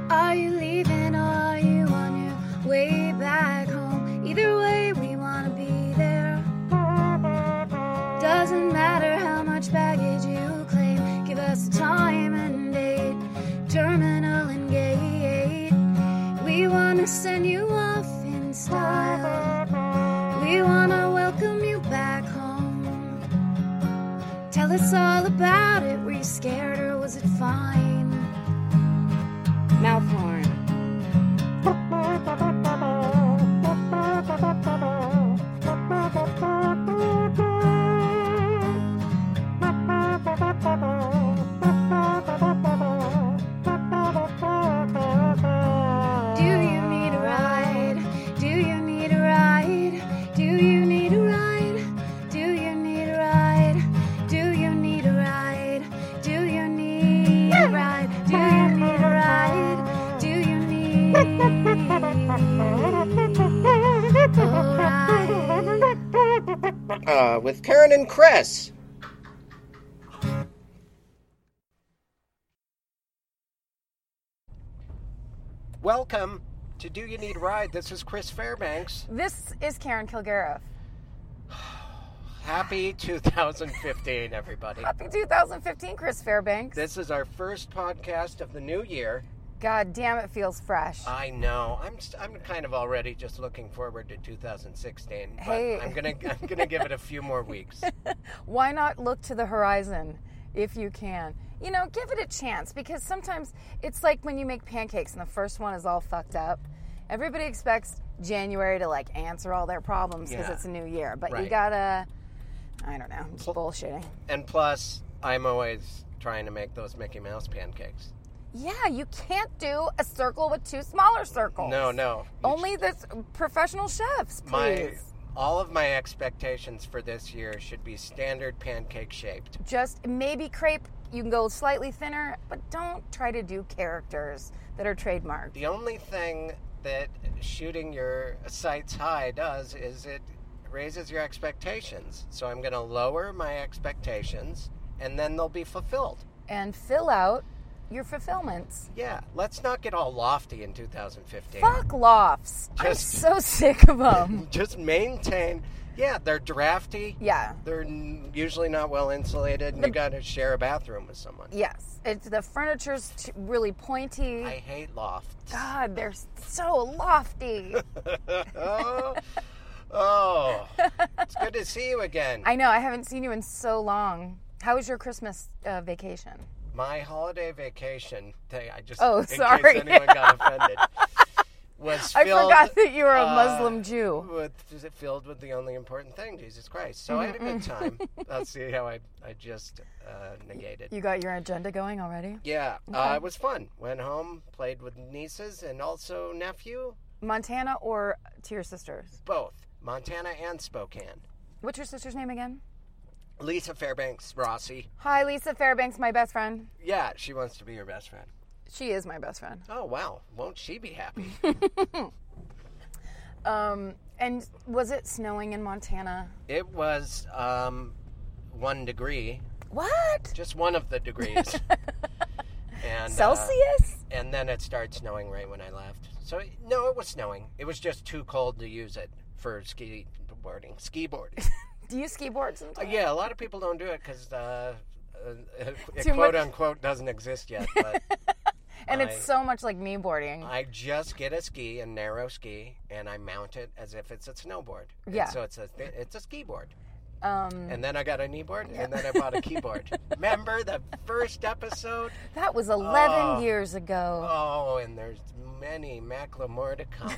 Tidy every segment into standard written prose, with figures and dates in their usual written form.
Are you leaving or are you on your way back home? Either way, we wanna be there. Doesn't matter how much baggage you claim. Give us a time and date, terminal and gate. We wanna send you off in style. We wanna welcome you back home. Tell us all about it. Were you scared or was it fine? Mouth horn. Do you need a ride? Do you need a ride? Do you need a ride? Do you need a ride? Do you need a ride? Do you need a ride? Do you need a ride? Do you need a ride? With Karen and Chris. Welcome to Do You Need a Ride? This is Chris Fairbanks. This is Karen Kilgariff. Happy 2015, everybody. Happy 2015, Chris Fairbanks. This is our first podcast of the new year. God damn, it feels fresh. I know. I'm kind of already just looking forward to 2016. But Hey. I'm gonna give it a few more weeks. Why not look to the horizon if you can? You know, give it a chance, because sometimes it's like when you make pancakes and the first one is all fucked up. Everybody expects January to like answer all their problems because Yeah. it's a new year, but Right. you gotta, I don't know, it's bullshitting. And plus, I'm always trying to make those Mickey Mouse pancakes. Yeah, you can't do a circle with two smaller circles. No. Only the professional chefs, please. All of my expectations for this year should be standard pancake shaped. Just maybe crepe, you can go slightly thinner, but don't try to do characters that are trademarked. The only thing that shooting your sights high does is it raises your expectations. So I'm going to lower my expectations, and then they'll be fulfilled. And fill out your fulfillments. Yeah, let's not get all lofty in 2015. Fuck lofts. I'm Just- so sick of them. Just maintain. Yeah, they're drafty. Yeah. They're usually not well insulated, and you got to share a bathroom with someone. Yes. The furniture's really pointy. I hate lofts. God, they're so lofty. Oh, it's good to see you again. I know, I haven't seen you in so long. How was your Christmas vacation? My holiday vacation, Oh, in sorry. case anyone got offended, was I filled, forgot that you were a Muslim Jew. filled with the only important thing, Jesus Christ. So I had a good time. Let's see how I just negated. You got your agenda going already? Yeah, Okay. it was fun. Went home, played with nieces and also nephew. Montana or to your sisters? Both, Montana and Spokane. What's your sister's name again? Lisa Fairbanks Rossi. Hi, Lisa Fairbanks, my best friend. Yeah, she wants to be your best friend. She is my best friend. Oh, wow. Won't she be happy? And was it snowing in Montana? It was 1 degree. What? Just one of the degrees. And Celsius? And then it started snowing right when I left. So, no, it was snowing. It was just too cold to use it for ski boarding. Do you ski board sometimes? Yeah, a lot of people don't do it because it Too much- quote-unquote doesn't exist yet. But And it's so much like knee boarding. I just get a ski, a narrow ski, and I mount it as if it's a snowboard. And Yeah. so it's a ski board. And then I got a knee board, and then I bought a keyboard. Remember the first episode? That was 11 years ago. Oh, and there's many Macklemore to come.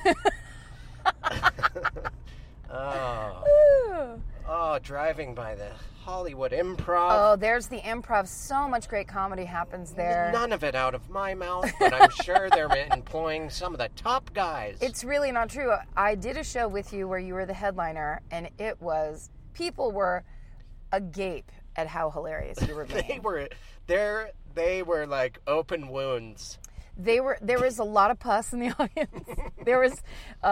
Driving by the Hollywood Improv. Oh, there's the Improv. So much great comedy happens there. None of it out of my mouth, but I'm sure they're employing some of the top guys. It's really not true. I did a show with you where you were the headliner, and people were agape at how hilarious you were being. They were like open wounds. There was a lot of pus in the audience. There was,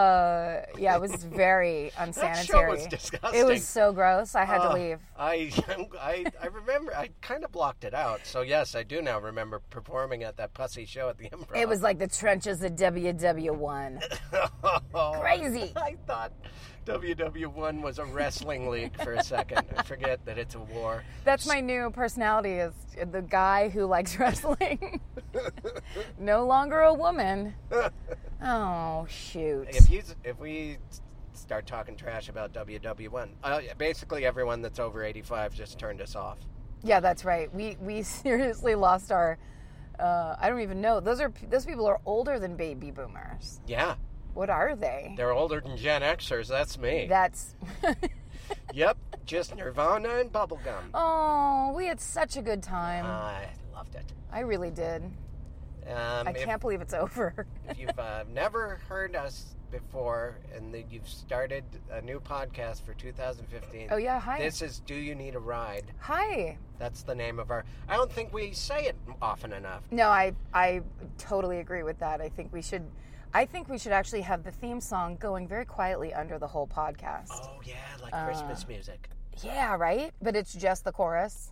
it was very unsanitary. That show was disgusting. It was so gross. I had to leave. I remember, I kind of blocked it out. So yes, I do now remember performing at that pussy show at the Improv. It was like the trenches of WW1. Crazy. I thought WW1 was a wrestling league for a second. I forget that it's a war. That's my new personality, is the guy who likes wrestling. No longer a woman. Oh, shoot. If we start talking trash about WW1, basically everyone that's over 85 just turned us off. Yeah, that's right. We seriously lost our. I don't even know. Those people are older than baby boomers. Yeah. What are they? They're older than Gen Xers. That's me. That's. Yep, just Nirvana and bubblegum. Oh, we had such a good time. I loved it. I really did. I can't believe it's over. If you've never heard us before and that you've started a new podcast for 2015. Oh, yeah, hi. This is Do You Need a Ride? Hi. That's the name of our... I don't think we say it often enough. No, I totally agree with that. I think we should actually have the theme song going very quietly under the whole podcast. Oh, yeah, like Christmas music. Yeah, right? But it's just the chorus.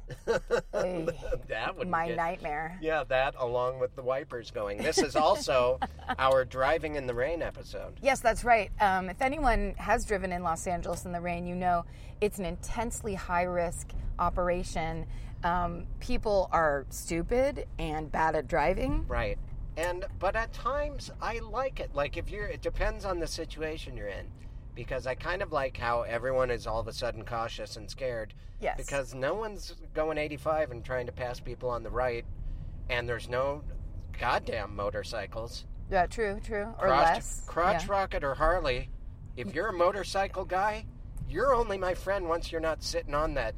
That would my nightmare. Yeah, that along with the wipers going. This is also our Driving in the Rain episode. Yes, that's right. If anyone has driven in Los Angeles in the rain, you know it's an intensely high-risk operation. People are stupid and bad at driving. Right. But at times, I like it. Like, it depends on the situation you're in. Because I kind of like how everyone is all of a sudden cautious and scared. Yes. Because no one's going 85 and trying to pass people on the right. And there's no goddamn motorcycles. Yeah, true. Or less. Crotch rocket or Harley. If you're a motorcycle guy, you're only my friend once you're not sitting on that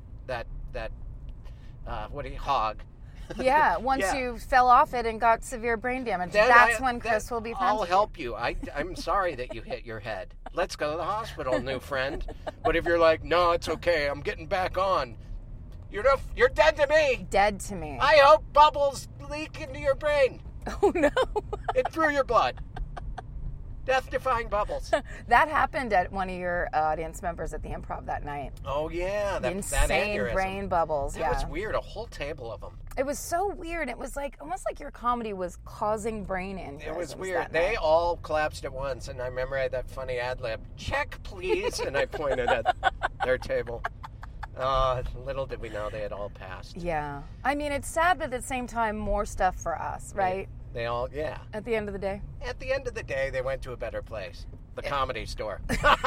hog. Yeah, once you fell off it and got severe brain damage, that's when Chris will be friends. I'll help you. I'm sorry that you hit your head. Let's go to the hospital, new friend. But if you're like, no, it's okay, I'm getting back on, you're dead to me. Dead to me. I hope bubbles leak into your brain. Oh, no. It through your blood. Death-defying bubbles. That happened at one of your audience members at the Improv that night. Oh, yeah. That insane aneurysm. Brain bubbles, That was weird. A whole table of them. It was so weird. It was almost like your comedy was causing brain aneurysms. It was weird. They all collapsed at once, and I remember I had that funny ad-lib, check, please, and I pointed at their table. Little did we know they had all passed. Yeah. I mean, it's sad, but at the same time, more stuff for us, right? They all, yeah. At the end of the day? At the end of the day, they went to a better place. The Comedy Store.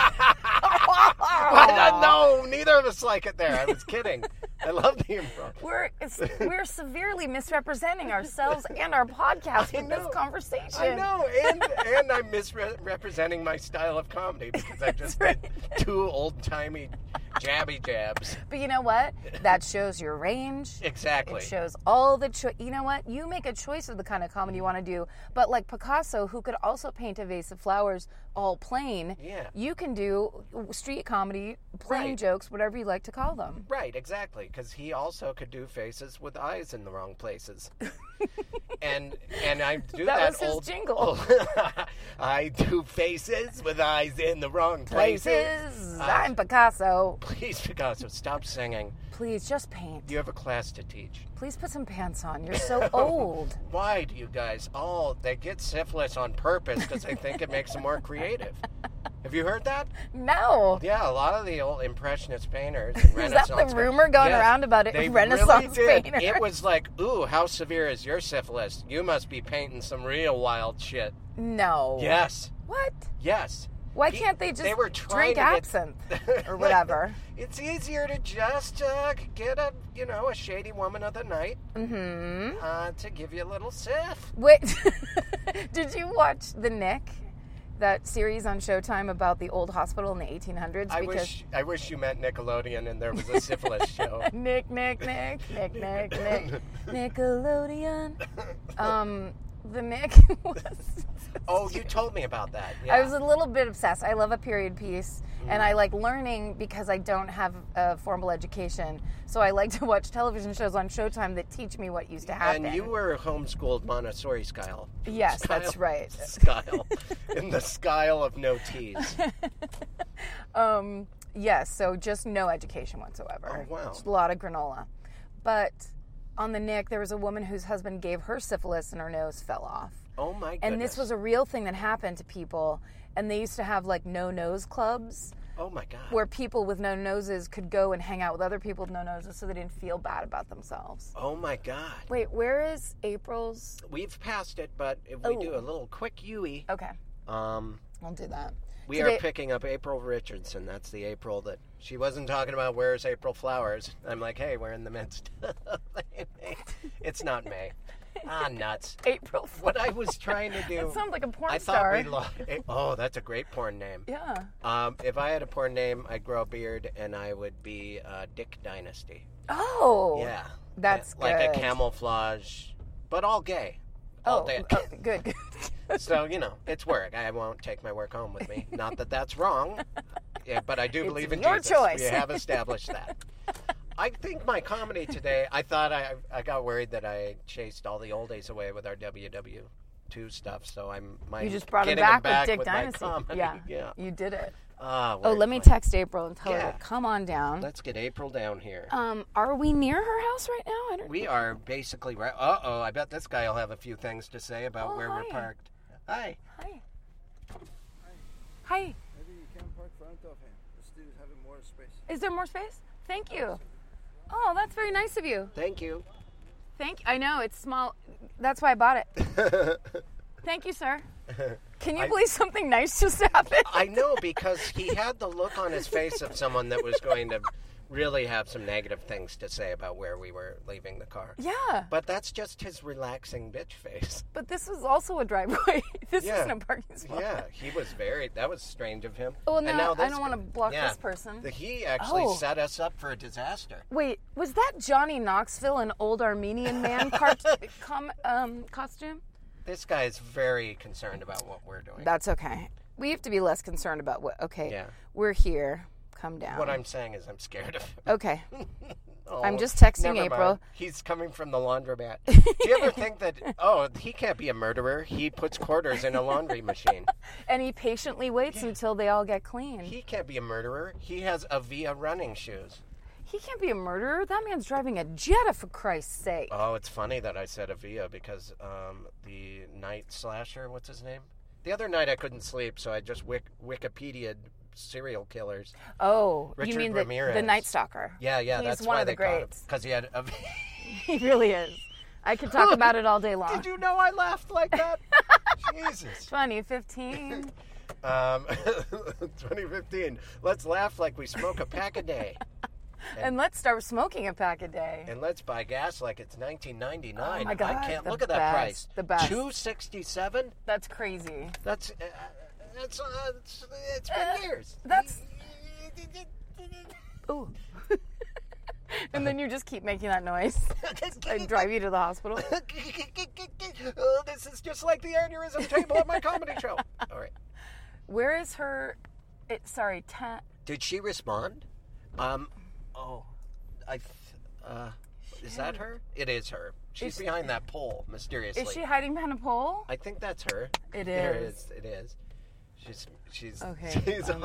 No, neither of us like it there. I was kidding. I love the Improv. We're severely misrepresenting ourselves and our podcast in this conversation. I know, and I'm misrepresenting my style of comedy because I just did two old-timey jabby jabs. But you know what? That shows your range. Exactly. It shows all the you know what? You make a choice of the kind of comedy you want to do. But like Picasso, who could also paint a vase of flowers all plain, you can do street comedy, plain jokes, whatever you like to call them. Right, exactly. Because he also could do faces with eyes in the wrong places. and I do that was his jingle. I do faces with eyes in the wrong places. I'm Picasso. Please, Picasso, stop singing. Please, just paint. You have a class to teach. Please put some pants on. You're so old. Why do you guys they get syphilis on purpose because they think it makes them more creative? Have you heard that? No. Yeah, a lot of the old Impressionist painters. Is that the rumor going around about it? Renaissance painters? It was like, ooh, how severe is your syphilis? You must be painting some real wild shit. No. Yes. What? Yes. Why can't they just drink absinthe or whatever? It's easier to just get a shady woman of the night to give you a little sip. Wait, did you watch The Nick? That series on Showtime about the old hospital in the 1800s? I wish you meant Nickelodeon and there was a syphilis show. Nick. Nickelodeon. the Nick was... Oh, you told me about that. Yeah. I was a little bit obsessed. I love a period piece, and I like learning because I don't have a formal education. So I like to watch television shows on Showtime that teach me what used to happen. And you were homeschooled Montessori style. Yes, that's right. Style. In the style of no T's. Yes, so just no education whatsoever. Oh, wow. Just a lot of granola. But on the Nick, there was a woman whose husband gave her syphilis and her nose fell off. Oh, my goodness. And this was a real thing that happened to people. And they used to have like no-nose clubs. Oh, my God. Where people with no noses could go and hang out with other people with no noses so they didn't feel bad about themselves. Oh, my God. Wait, where is April's? We've passed it, but if we do a little quick Yui. Okay. I'll do that. We are picking up April Richardson. That's the April that she wasn't talking about. Where's April Flowers? I'm like, hey, we're in the midst. It's not May. Ah, nuts. April Flowers. What I was trying to do. That sounds like a porn I star. thought oh, that's a great porn name. Yeah. If I had a porn name, I'd grow a beard and I would be Dick Dynasty. Oh. Yeah. That's like good. a camouflage, but all gay. All dick. Good. So, it's work. I won't take my work home with me. Not that that's wrong, but I do believe in your Jesus. choice. We have established that. I think my comedy today, I thought I got worried that I chased all the old days away with our WW2 stuff, so you just brought him getting back with Dick with Dynasty. my comedy. Yeah, you did it. Let me text April and tell her to come on down. Let's get April down here. Are we near her house right now? We are basically right. Uh-oh, I bet this guy will have a few things to say about where we're parked. Hi. Hi. Maybe you can park front of him. The students having more space. Is there more space? Thank you. Oh, that's very nice of you. Thank you. I know, it's small. That's why I bought it. Thank you, sir. Can you believe something nice just happened? I know, because he had the look on his face of someone that was going to really have some negative things to say about where we were leaving the car. Yeah. But that's just his relaxing bitch face. But this was also a driveway. This isn't a parking spot. Yeah, that was strange of him. Oh, no, I don't want to block this person. He actually set us up for a disaster. Wait, was that Johnny Knoxville, an old Armenian man costume? This guy is very concerned about what we're doing. That's okay. We have to be less concerned about we're here. Come down. What I'm saying is I'm scared of him. Okay. I'm just texting Never April. Mind. He's coming from the laundromat. Do you ever think that, he can't be a murderer. He puts quarters in a laundry machine. And he patiently waits until they all get clean. He can't be a murderer. He has Avia running shoes. He can't be a murderer. That man's driving a Jetta, for Christ's sake. Oh, it's funny that I said Avia because the night slasher, what's his name? The other night I couldn't sleep, so I just Wikipedia'd serial killers. Oh, Richard you mean Ramirez. the Night Stalker? Yeah, He's that's one why of the they caught him. greats. Because he had He really is. I could talk about it all day long. Did you know I laughed like that? Jesus. 2015. 2015. Let's laugh like we smoke a pack a day. And let's start smoking a pack a day. And let's buy gas like it's 1999. Oh my God, I can't the look at that price. The best. $2.67. That's crazy. It's been years. That's. Ooh. And then you just keep making that noise. I drive you to the hospital. Oh, this is just like the aneurysm table at my comedy show. All right. Where is her? Did she respond? Is that her? It is her. She's behind that pole, mysteriously. Is she hiding behind a pole? I think that's her. It There is. it is. She's okay.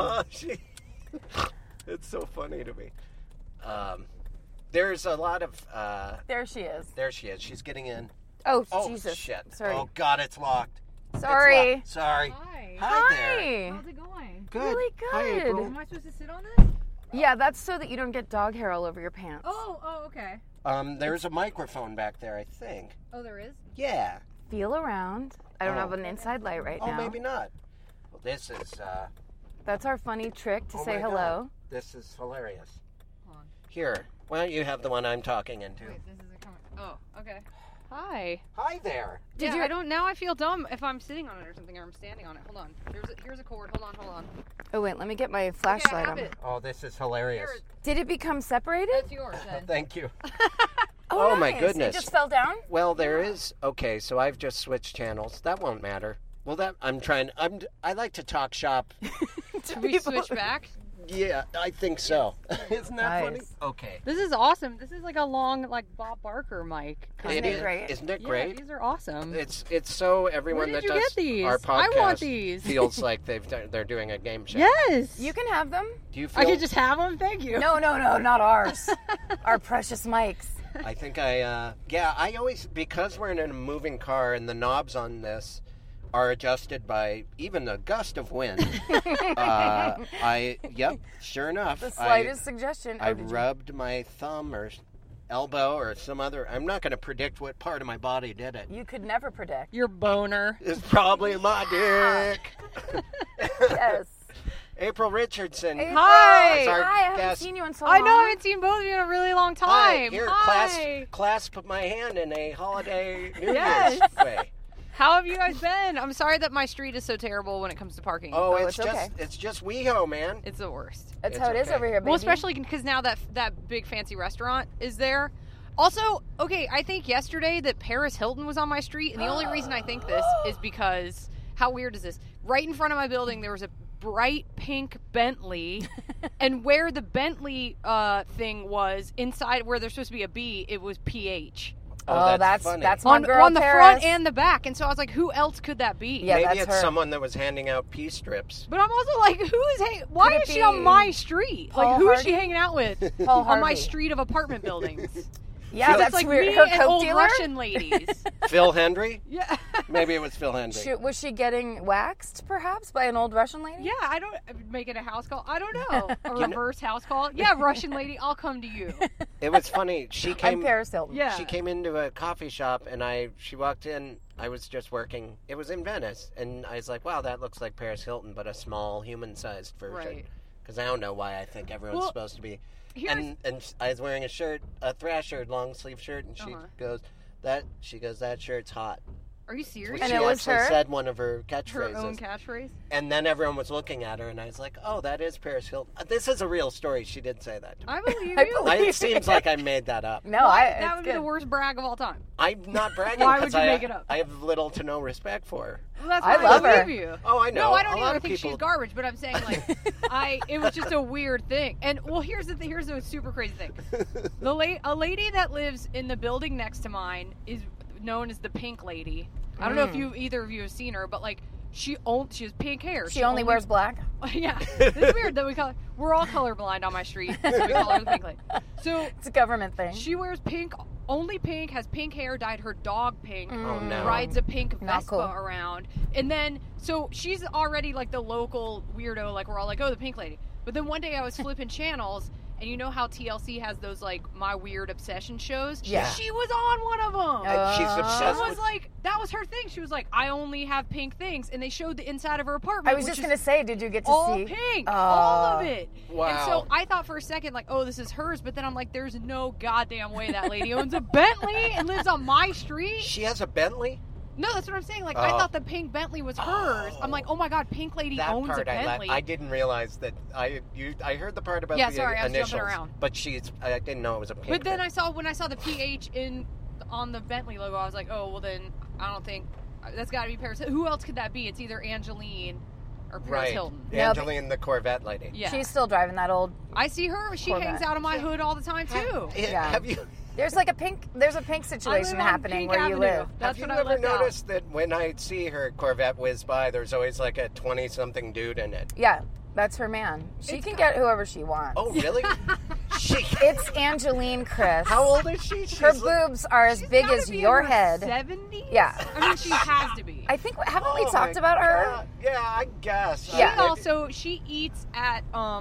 It's so funny to me. There's a lot of. There she is. There she is. She's getting in. Oh, Oh Jesus. shit! Sorry. Oh God, it's locked. Sorry. It's locked. Sorry. Hi. Hi there. How's it going? Good. Really Hi, good. April. Am I supposed to sit on this? Yeah, that's so that you don't get dog hair all over your pants. Oh, okay. There's a microphone back there, I think. Oh, there is? Yeah. Feel around. I don't Oh. have an inside light right Oh, now. maybe not. Well, this is. That's our funny trick to Oh say my hello. God. This is hilarious. Hold on. Here, why don't you have the one I'm talking into? Wait, this is a comment. Oh, okay. Hi. Hi there. Did yeah, you- I don't. Now I feel dumb if I'm sitting on it or something, or I'm standing on it. Hold on. Here's a cord. Hold on. Oh, wait, let me get my Okay, I flashlight have on. it. Oh, this is hilarious. Here, Did it become separated? that's yours then. Thank you. Oh, my nice. goodness. It just fell down? Well, there is. Okay, so I've just switched channels. That won't matter. Well, I like to talk shop. Should we switch back? Yeah, I think so. Isn't that funny? Nice. Okay. This is awesome. This is like a long, like Bob Barker mic. Isn't it great? Isn't it Yeah, great? these are awesome. It's so everyone Where did that you does get these? our podcast I want these. feels like they're doing a game show. Yes. You can have them. Do you feel? I could just have them. Thank you. No, not ours. Our precious mics. I think I always, because we're in a moving car and the knobs on this are adjusted by even a gust of wind. Sure enough. The slightest suggestion. I did you- rubbed my thumb or elbow or some other, I'm not going to predict what part of my body did it. You could never predict. Your boner. It's probably my dick. Yes. April Richardson. April, Hi. It's our Hi, I haven't guest. seen you in so I long. know. I haven't seen both of you in a really long Hi, time. here, Hi. clasp my hand in a holiday New Yes. Year's way. How have you guys been? I'm sorry that my street is so terrible when it comes to parking. Oh, Oh, it's it's okay. just WeHo, man. It's the worst. That's It's how it is okay. over here, baby. Well, especially because now that big fancy restaurant is there. Also, okay, I think yesterday that Paris Hilton was on my street, and the only reason I think this is because, how weird is this? Right in front of my building, there was a bright pink Bentley, and where the Bentley thing was, inside where there's supposed to be a B, it was PH. Oh, that's that's funny. my girl, on the Paris. front and the back, and so I was like, who else could that be? Yeah, Maybe that's it's her. someone that was handing out pea strips. But I'm also like, why Could it is she on be my street? Paul Like, who is she Hardy? hanging out with Paul on my Harvey. street of apartment buildings? Yeah, It's that's like weird. me Her and coke old dealer? Russian ladies. Phil Hendry? Yeah. Maybe it was Phil Hendry. Was she getting waxed, perhaps, by an old Russian lady? Yeah, I don't make it a house call. I don't know. A reverse house call. Yeah, Russian lady, I'll come to you. It was funny. She I'm came. Paris Hilton. Yeah. She came into a coffee shop, and she walked in. I was just working. It was in Venice, and I was like, "Wow, that looks like Paris Hilton, but a small, human-sized version." Right. Because I don't know why I think everyone's Well, supposed to be. here's- And I was wearing a Thrasher long sleeve shirt, and she Uh-huh. goes, that shirt's hot. Are you serious? And she it was actually her? said one of her Her catchphrases. own catchphrase? And then everyone was looking at her, and I was like, "Oh, that is Paris Hilton." This is a real story. She did say that to me. I believe I you. believe It seems like I made that up. No, That it's would be good. the worst brag of all time. I'm not bragging. Why would 'cause you I, make it up? I have little to no respect for her. Well, that's I why love her. believe you. Oh, I know. No, I don't a lot even of think people. she's garbage, but I'm saying like it was just a weird thing. And well, here's the thing. Here's a super crazy thing. A lady that lives in the building next to mine is known as the Pink Lady. I don't know if either of you have seen her, but like she has pink hair. She only wears black? Yeah, it's weird that we're all colorblind on my street, so we call her the Pink Lady. So It's a government thing. she wears pink, only pink, has pink hair, dyed her dog pink, Oh, no. rides a pink Not Vespa cool. around, and then so she's already like the local weirdo. Like we're all like, oh, the Pink Lady. But then one day I was flipping channels, and you know how TLC has those like My Weird Obsession shows? Yeah. She was on one of them. She's obsessed It was with. like that was her thing. She was like, I only have pink things, and they showed the inside of her apartment. I was which just is going to say, did you get to all see? pink, Oh. all of it. Wow. And so I thought for a second, like, oh, this is hers, but then I'm like, there's no goddamn way that lady owns a Bentley and lives on my street. She has a Bentley. No, that's what I'm saying. Like, I Oh. thought the pink Bentley was hers. I'm like, oh my god, Pink Lady That owns a part Bentley. I didn't realize that. I heard the part about Yeah, the sorry, I was initials, jumping around. but I didn't know it was a pink. But then Bentley. when I saw the PH on the Bentley logo, I was like, oh well, then I don't think that's got to be Paris. Who else could that be? It's either Angeline or Paris Right, Hilton. Yeah, but- Angeline, the Corvette lady. Yeah, She's still driving that old. I see her. She Corvette. hangs out of my hood all the time too. Yeah. Have you? There's like a pink situation I live on happening Pink where you Avenue. live. That's Have what you I ever left out. noticed that when I see her Corvette whiz by, there's always like a 20-something dude in it? Yeah, that's her man. She can get whoever she wants. Oh, really? It's Angeline, Chris. How old is she? Her She's like- boobs are as She's big gotta as be your in her head. 70s? Yeah. I mean, she has to be. I think haven't we Oh talked my about her? God. Yeah, I guess. Yeah. She also she eats at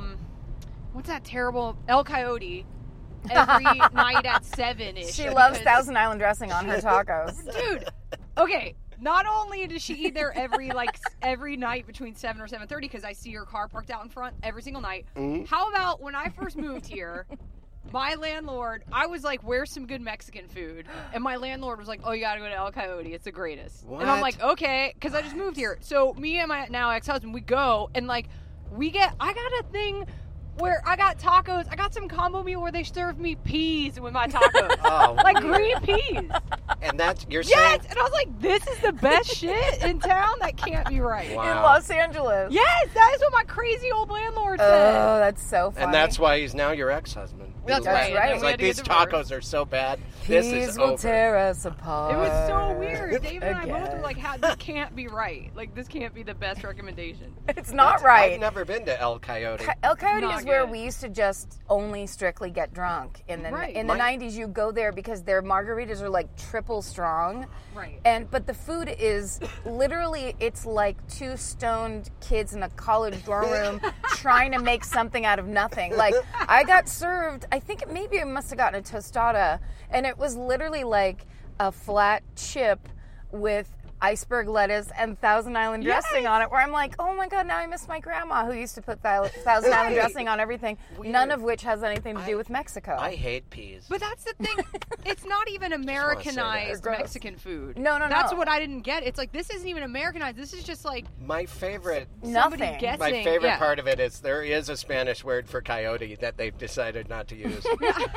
what's that terrible El Coyote every night at 7ish. She loves Thousand Island dressing on her tacos. Dude, okay. Not only does she eat there every night between 7 or 7:30 because I see her car parked out in front every single night. Mm-hmm. How about when I first moved here? My landlord, I was like, where's some good Mexican food? And my landlord was like, oh, you gotta go to El Coyote. It's the greatest. And I'm What? like, okay, because I just moved here. So me and my now ex-husband, we go, and like, I got a thing where I got tacos. I got some combo meal where they served me peas with my tacos. Oh, Like weird. green peas. And that's you're saying. Yes! And I was like, this is the best shit in town? That can't be right. Wow. In Los Angeles. Yes, that is what my crazy old landlord Oh, said. that's so funny. And that's why he's now your ex-husband. That's right. He's And like, we had to these get divorced. tacos are so bad. This Peas is will over. tear us apart. It was so weird. David and I Again. both were like, this can't be right. Like, this can't be the best recommendation. It's not right. I've never been to El Coyote. El Coyote Not is where good. we used to just only strictly get drunk. In the Right. in the 90s, you go there because their margaritas are like triple strong. Right. But the food is literally, it's like two stoned kids in a college dorm room trying to make something out of nothing. Like, I got served, I think maybe I must have gotten a tostada, and it was literally like a flat chip with iceberg lettuce and Thousand Island dressing on it, where I'm like, oh my God, now I miss my grandma who used to put Thousand Island dressing on everything, none of which has anything to do with Mexico. I hate peas. But that's the thing. It's not even wanna say Americanized that. Mexican food. No. That's what I didn't get. It's like, this isn't even Americanized. This is just like My favorite somebody Nothing. guessing. My favorite Yeah. part of it is there is a Spanish word for coyote that they've decided not to use.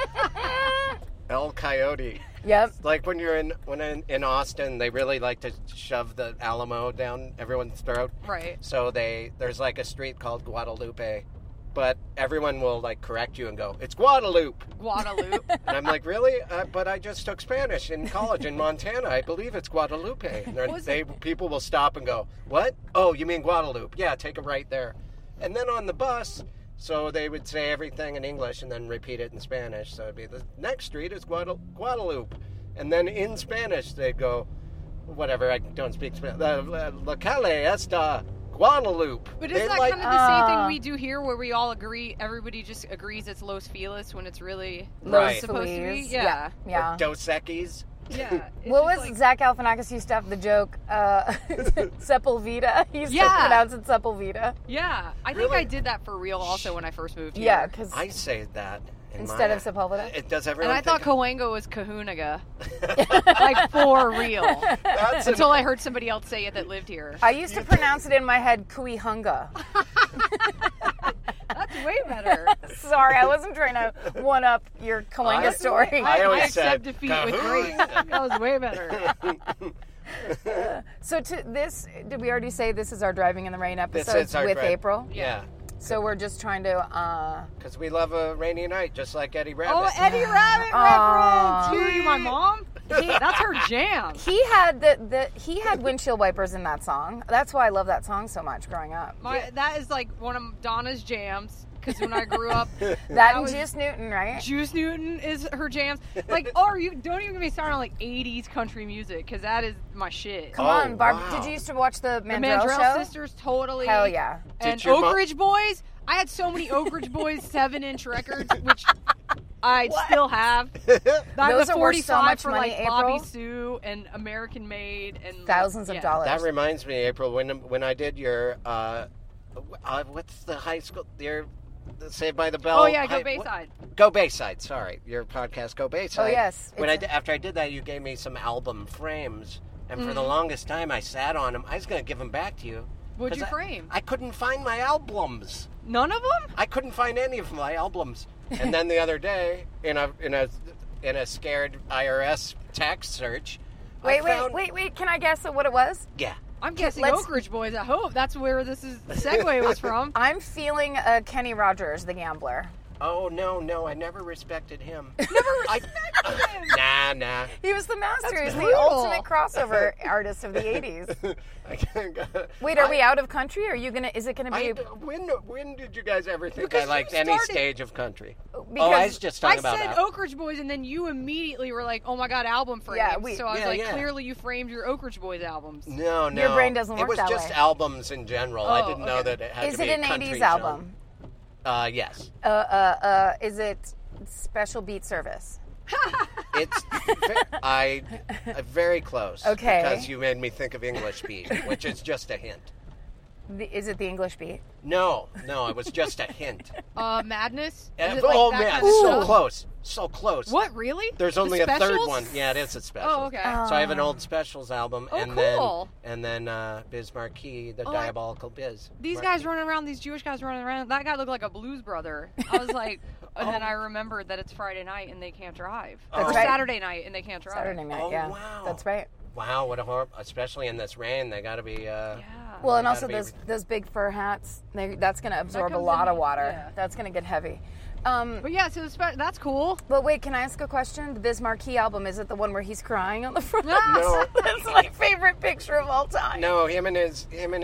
El Coyote. Yep. Like when you're in Austin, they really like to shove the Alamo down everyone's throat. Right. So there's like a street called Guadalupe, but everyone will like correct you and go, "It's Guadalupe." Guadalupe. And I'm like, really? But I just took Spanish in college in Montana. I believe it's Guadalupe. And people will stop and go, what? Oh, you mean Guadalupe? Yeah, take a right there. And then on the bus, so they would say everything in English and then repeat it in Spanish. So it'd be, the next street is Guadalupe. And then in Spanish, they'd go, whatever, I don't speak Spanish. La calle esta Guadalupe. But They isn't that like- kind of the same thing we do here, where we all agree, everybody just agrees it's Los Feliz when it's really Right. supposed to be? Feliz. Yeah. Yeah. Dos Equis. Yeah. It's What just was like- Zach Galifianakis used to have the joke, Sepulveda? He used to Yeah. pronounce it Sepulveda. Yeah. I think Really? I did that for real also when I first moved here. Yeah, because I say that. instead of Sepulveda? It does And everyone I thought think- Cahuenga was Cahunaga. Like, for real. That's Until I heard somebody else say it that lived here. I used to pronounce it in my head, Kuihunga. That's way better. Sorry, I wasn't trying to one-up your Cahuenga story. I always accept said, defeat with grace. "Cahoon." That was way better. So to this, did we already say this is our Driving in the Rain This episode is our with drive- April? Yeah. So we're just trying to, Because we love a rainy night, just like Eddie Rabbit. Oh, Eddie Rabbit Aw. reference! You, my mom? That's her jam. he had he had windshield wipers in that song. That's why I love that song so much growing up. That is like one of Donna's jams. Because when I grew up, That and was- Juice Newton, right? Juice Newton is her jams. Like, oh, you don't even get me started on like 80s country music, because that is my shit. Come Oh, on, Barb. wow. Did you used to watch the The Mandrell, Mandrell show? Sisters, totally. Hell yeah. And Did your Oak Ridge Boys. I had so many Oak Ridge Boys 7-inch records, which I still have. I'm Those the are worth so 45 much for money, like Bobby April. Sue and American Made and Thousands of yeah. dollars. That reminds me, April, when I did your, what's the high school, your Saved by the Bell? Oh yeah, Go high- Bayside. Go Bayside, sorry. Your podcast, Go Bayside. Oh, yes. When It's after I did that, you gave me some album frames. And for the longest time, I sat on them. I was going to give them back to you. What'd 'cause you frame? I couldn't find my albums. None of them? I couldn't find any of my albums. And then the other day, in a scared IRS tax search, I found, Wait. Can I guess what it was? Yeah. I'm guessing let's- Oak Ridge Boys. I hope that's where the segue was from. I'm feeling Kenny Rogers, the gambler. Oh no! I never respected him. him. Nah. He was the master. He's the brutal. ultimate crossover artist of the 80s. Wait, are we out of country? Or are you gonna? Is it gonna be? When did you guys ever think Because I liked you any started- stage of country? Because I was just I talking about said that. Oak Ridge Boys, and then you immediately were like, "Oh my god, album frames!" Yeah, so I was like, yeah. "Clearly, you framed your Oak Ridge Boys albums." No. Your brain doesn't work It was that just way. albums in general. I Oh, didn't know okay. that it had Is to it be a an country 80s genre. album? Yes. Is it Special Beat Service? It's very close. Okay. Because you made me think of English Beat, which is just a hint. Is it the English beat? No, it was just a hint. Madness? And- Is it like oh that man, kind of so stuff? close, so close. What, really? There's The only a third specials? one. Yeah, it is a special. Oh, okay. So I have an old specials album, Oh, and cool. then Biz Marquee, the Oh, Diabolical Biz. These Marquee. guys running around, these Jewish guys running around, that guy looked like a blues brother. I was like, and then I remembered that it's Friday night and they can't drive. That's or right. Saturday night and they can't drive. Saturday night, Oh, yeah. wow. That's right. Wow, what a horrible! Especially in this rain, they got to be. Yeah. Well, and Gotta also be- those big fur hats, that's going to absorb a comes lot in- of water. yeah. That's going to get heavy. But yeah, so that's cool. But wait, can I ask a question? The Biz Marquee album, is it the one where he's crying on the front? No. That's my favorite picture of all time. No, him and his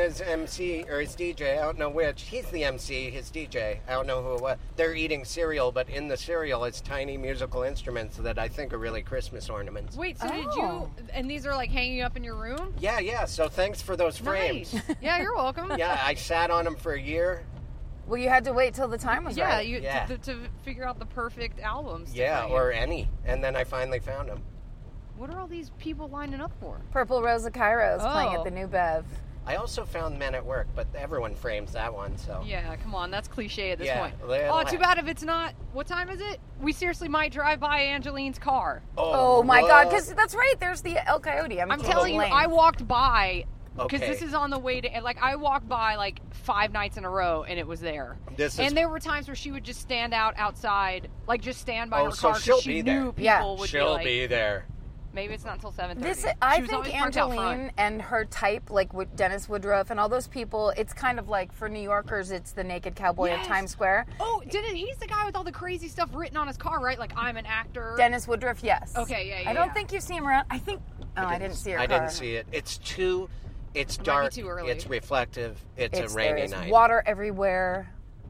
MC or his DJ. I don't know which. He's the MC. His DJ. I don't know who it was. They're eating cereal, but in the cereal, it's tiny musical instruments that I think are really Christmas ornaments. Wait, so did Oh. you, and these are like hanging up in your room? Yeah. So thanks for those frames. Nice. Yeah, you're welcome. Yeah, I sat on them for a year. Well, you had to wait till the time was Yeah, right. Yeah. To figure out the perfect albums. to Yeah, frame. or any. And then I finally found them. What are all these people lining up for? Purple Rose of Kairos playing Oh. at the New Bev. I also found Men at Work, but everyone frames that one, so. Yeah, come on, that's cliche at this Yeah, point. they'll Oh, too have- bad if it's not. What time is it? We seriously might drive by Angeline's car. Oh my God, what? because that's right, there's the El Coyote. I'm telling you, I walked by because Okay. this is on the way to. Like, I walked by like 5 nights in a row, and it was there. This is- and there were times where she would just stand outside, like just stand by Oh, her so car she'll because she be there. knew people Yeah. would She'll be like. be there. Maybe it's not until 7:30. This, She I was think always parked out front. Angeline and her type, like with Dennis Woodruff and all those people, it's kind of like for New Yorkers, it's the naked cowboy Yes. of Times Square. Oh, he's the guy with all the crazy stuff written on his car, right? Like, I'm an actor. Dennis Woodruff, yes. Okay, yeah, I don't yeah. think you see him around. I think. Oh, I didn't see her I car. didn't see it. It's too. It's might be dark. too early. It's reflective. It's a There rainy is night. water everywhere.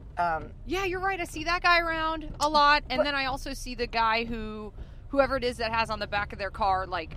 Yeah, you're right. I see that guy around a lot, and then I also see the guy whoever it is that has on the back of their car, like,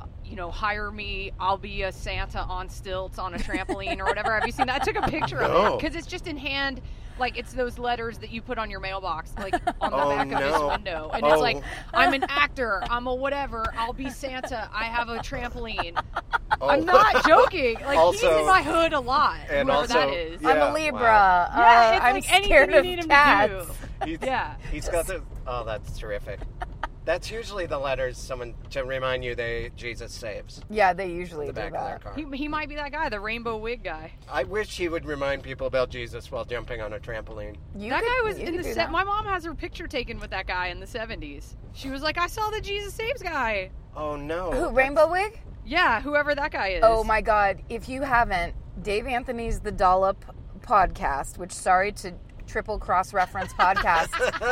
hire me. I'll be a Santa on stilts on a trampoline or whatever. Have you seen that? I took a picture of No. it because it's just in hand. Like, it's those letters that you put on your mailbox, like on the Oh, back of his no. window, and Oh. it's like, I'm an actor. I'm a whatever. I'll be Santa. I have a trampoline. Oh. I'm not joking. Like, he's Also- in my hood a lot. And whoever also- that is. Yeah, I'm a Libra. wow. Yeah, it's I'm like anything scared you of need him cats. to do. He's, Yeah. He's got the. Oh, that's terrific. That's usually the letters someone to remind you Jesus saves. Yeah, they usually The do back of their that. car. He might be that guy, the rainbow wig guy. I wish he would remind people about Jesus while jumping on a trampoline. You That could- guy was you in could the do set. that. My mom has her picture taken with that guy in the 70s. She was like, I saw the Jesus Saves guy. Oh no. Who, Rainbow Wig? Yeah, whoever that guy is. Oh my God! If you haven't, Dave Anthony's The Dollop podcast, which sorry to triple cross reference podcast,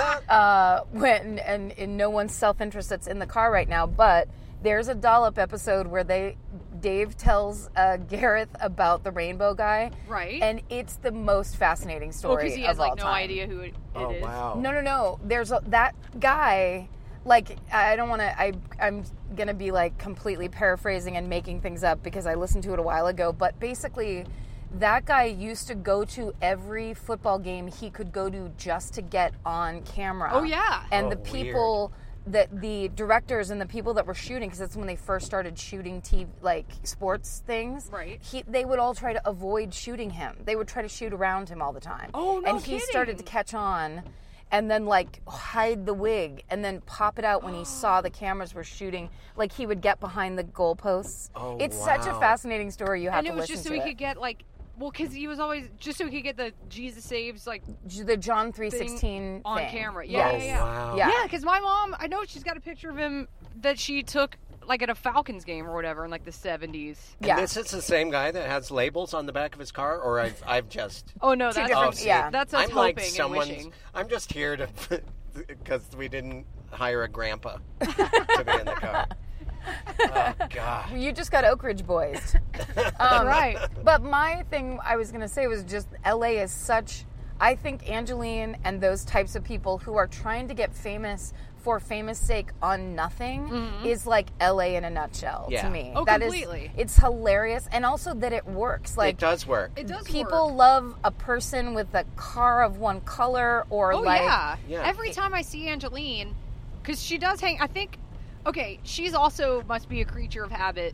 when and in no one's self interest that's in the car right now, but there's a Dollop episode where Dave tells Gareth about the Rainbow Guy, Right. and it's the most fascinating Oh, story because he has of all like no time. idea who it Oh is. wow. No. There's that guy. Like, I don't want to. I'm gonna be like completely paraphrasing and making things up because I listened to it a while ago. But basically, that guy used to go to every football game he could go to just to get on camera. Oh, yeah. And Oh, the people that the directors and the people that were shooting, because that's when they first started shooting TV, like sports things. Right. They would all try to avoid shooting him. They would try to shoot around him all the time. Oh, no And he started to kidding. catch on. And then, like, hide the wig and then pop it out when he saw the cameras were shooting. Like, he would get behind the goalposts. Oh, it's such a wow. fascinating story. You have And to it was listen just to so he it. could get like, well, because he was always just so he could get the Jesus Saves like The John 3:16 thing on thing. camera. Yeah, Yes. yeah, yeah. Wow. Yeah. Yeah, because my mom, I know she's got a picture of him that she took like at a Falcons game or whatever in like the 70s. Yeah. This is the same guy that has labels on the back of his car, or I've just. Oh no, Two that's different- see, yeah. that's us I'm like hoping and someone's. wishing. I'm just here to, because we didn't hire a grandpa to be in the car. Oh God. You just got Oak Ridge Boys. Right. But my thing I was going to say was just LA is such. I think Angeline and those types of people who are trying to get famous for famous sake on nothing is like LA in a nutshell Yeah. to me. Mm-hmm. Oh, That is- completely. it's hilarious, and also that it works. Like It does work. It does people work. love a person with a car of one color or Oh like yeah. Yeah. Every time I see Angeline, because she does hang. I think. Okay, she's also must be a creature of habit.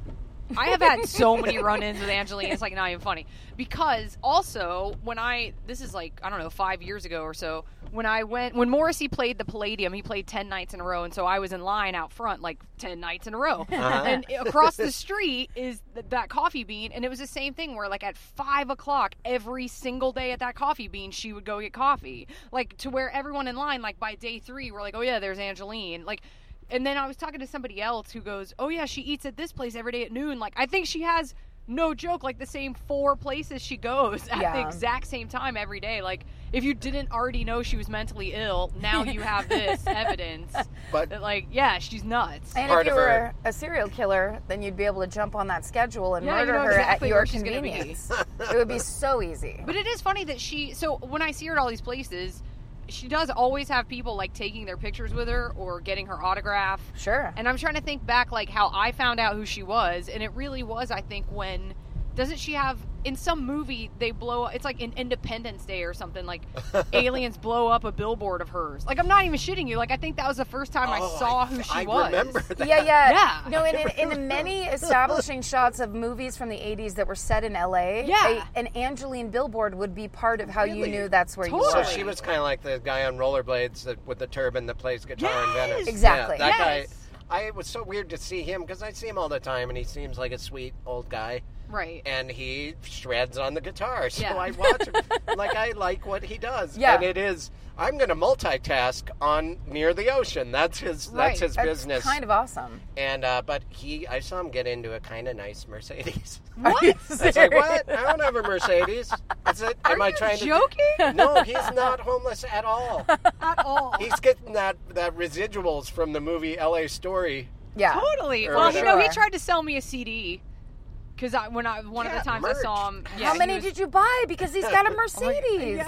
I have had so many run-ins with Angeline. It's like not even funny. Because also this is like, I don't know, 5 years ago or so, when Morrissey played the Palladium, he played 10 nights in a row, and so I was in line out front like 10 nights in a row. And across the street is that Coffee Bean, and it was the same thing where like at 5 o'clock every single day at that Coffee Bean, she would go get coffee. Like to where everyone in line, like by day 3, we're like, oh yeah, there's Angeline. Like, and then I was talking to somebody else who goes, oh yeah, she eats at this place every day at noon. Like, I think she has, no joke, like the same 4 places she goes at the exact same time every day. Like, if you didn't already know she was mentally ill, now you have this evidence that, like, yeah, she's nuts. And if you were a serial killer, then you'd be able to jump on that schedule and murder her exactly at your where she's convenience. It would be so easy. But it is funny that so when I see her at all these places, she does always have people like taking their pictures with her or getting her autograph. Sure. And I'm trying to think back like how I found out who she was, and it really was, I think, when doesn't she have in some movie they blow, it's like in Independence Day or something, like aliens blow up a billboard of hers. Like, I'm not even shitting you. Like, I think that was the first time I saw who she was. I remember that. Yeah. No, in the many establishing shots of movies from the 80s that were set in LA, an Angeline billboard would be part of how you knew that's where you were. So she was kind of like the guy on rollerblades with the turban that plays guitar in Venice. Exactly. Yeah, that guy. It was so weird to see him because I see him all the time and he seems like a sweet old guy. Right. And he shreds on the guitar. So Yeah. I watch him. Like, I like what he does. Yeah. And it is, I'm going to multitask on near the ocean. That's his business. That's kind of awesome. And, but I saw him get into a kind of nice Mercedes. What? I was like, what? I don't have a Mercedes. Is it? Are you joking? No, he's not homeless at all. At all. He's getting that residuals from the movie L.A. Story. Yeah. Totally. Or Well, whatever. he tried to sell me a CD. Because one of the times merch. I saw him... How many did you buy? Because he's got a Mercedes.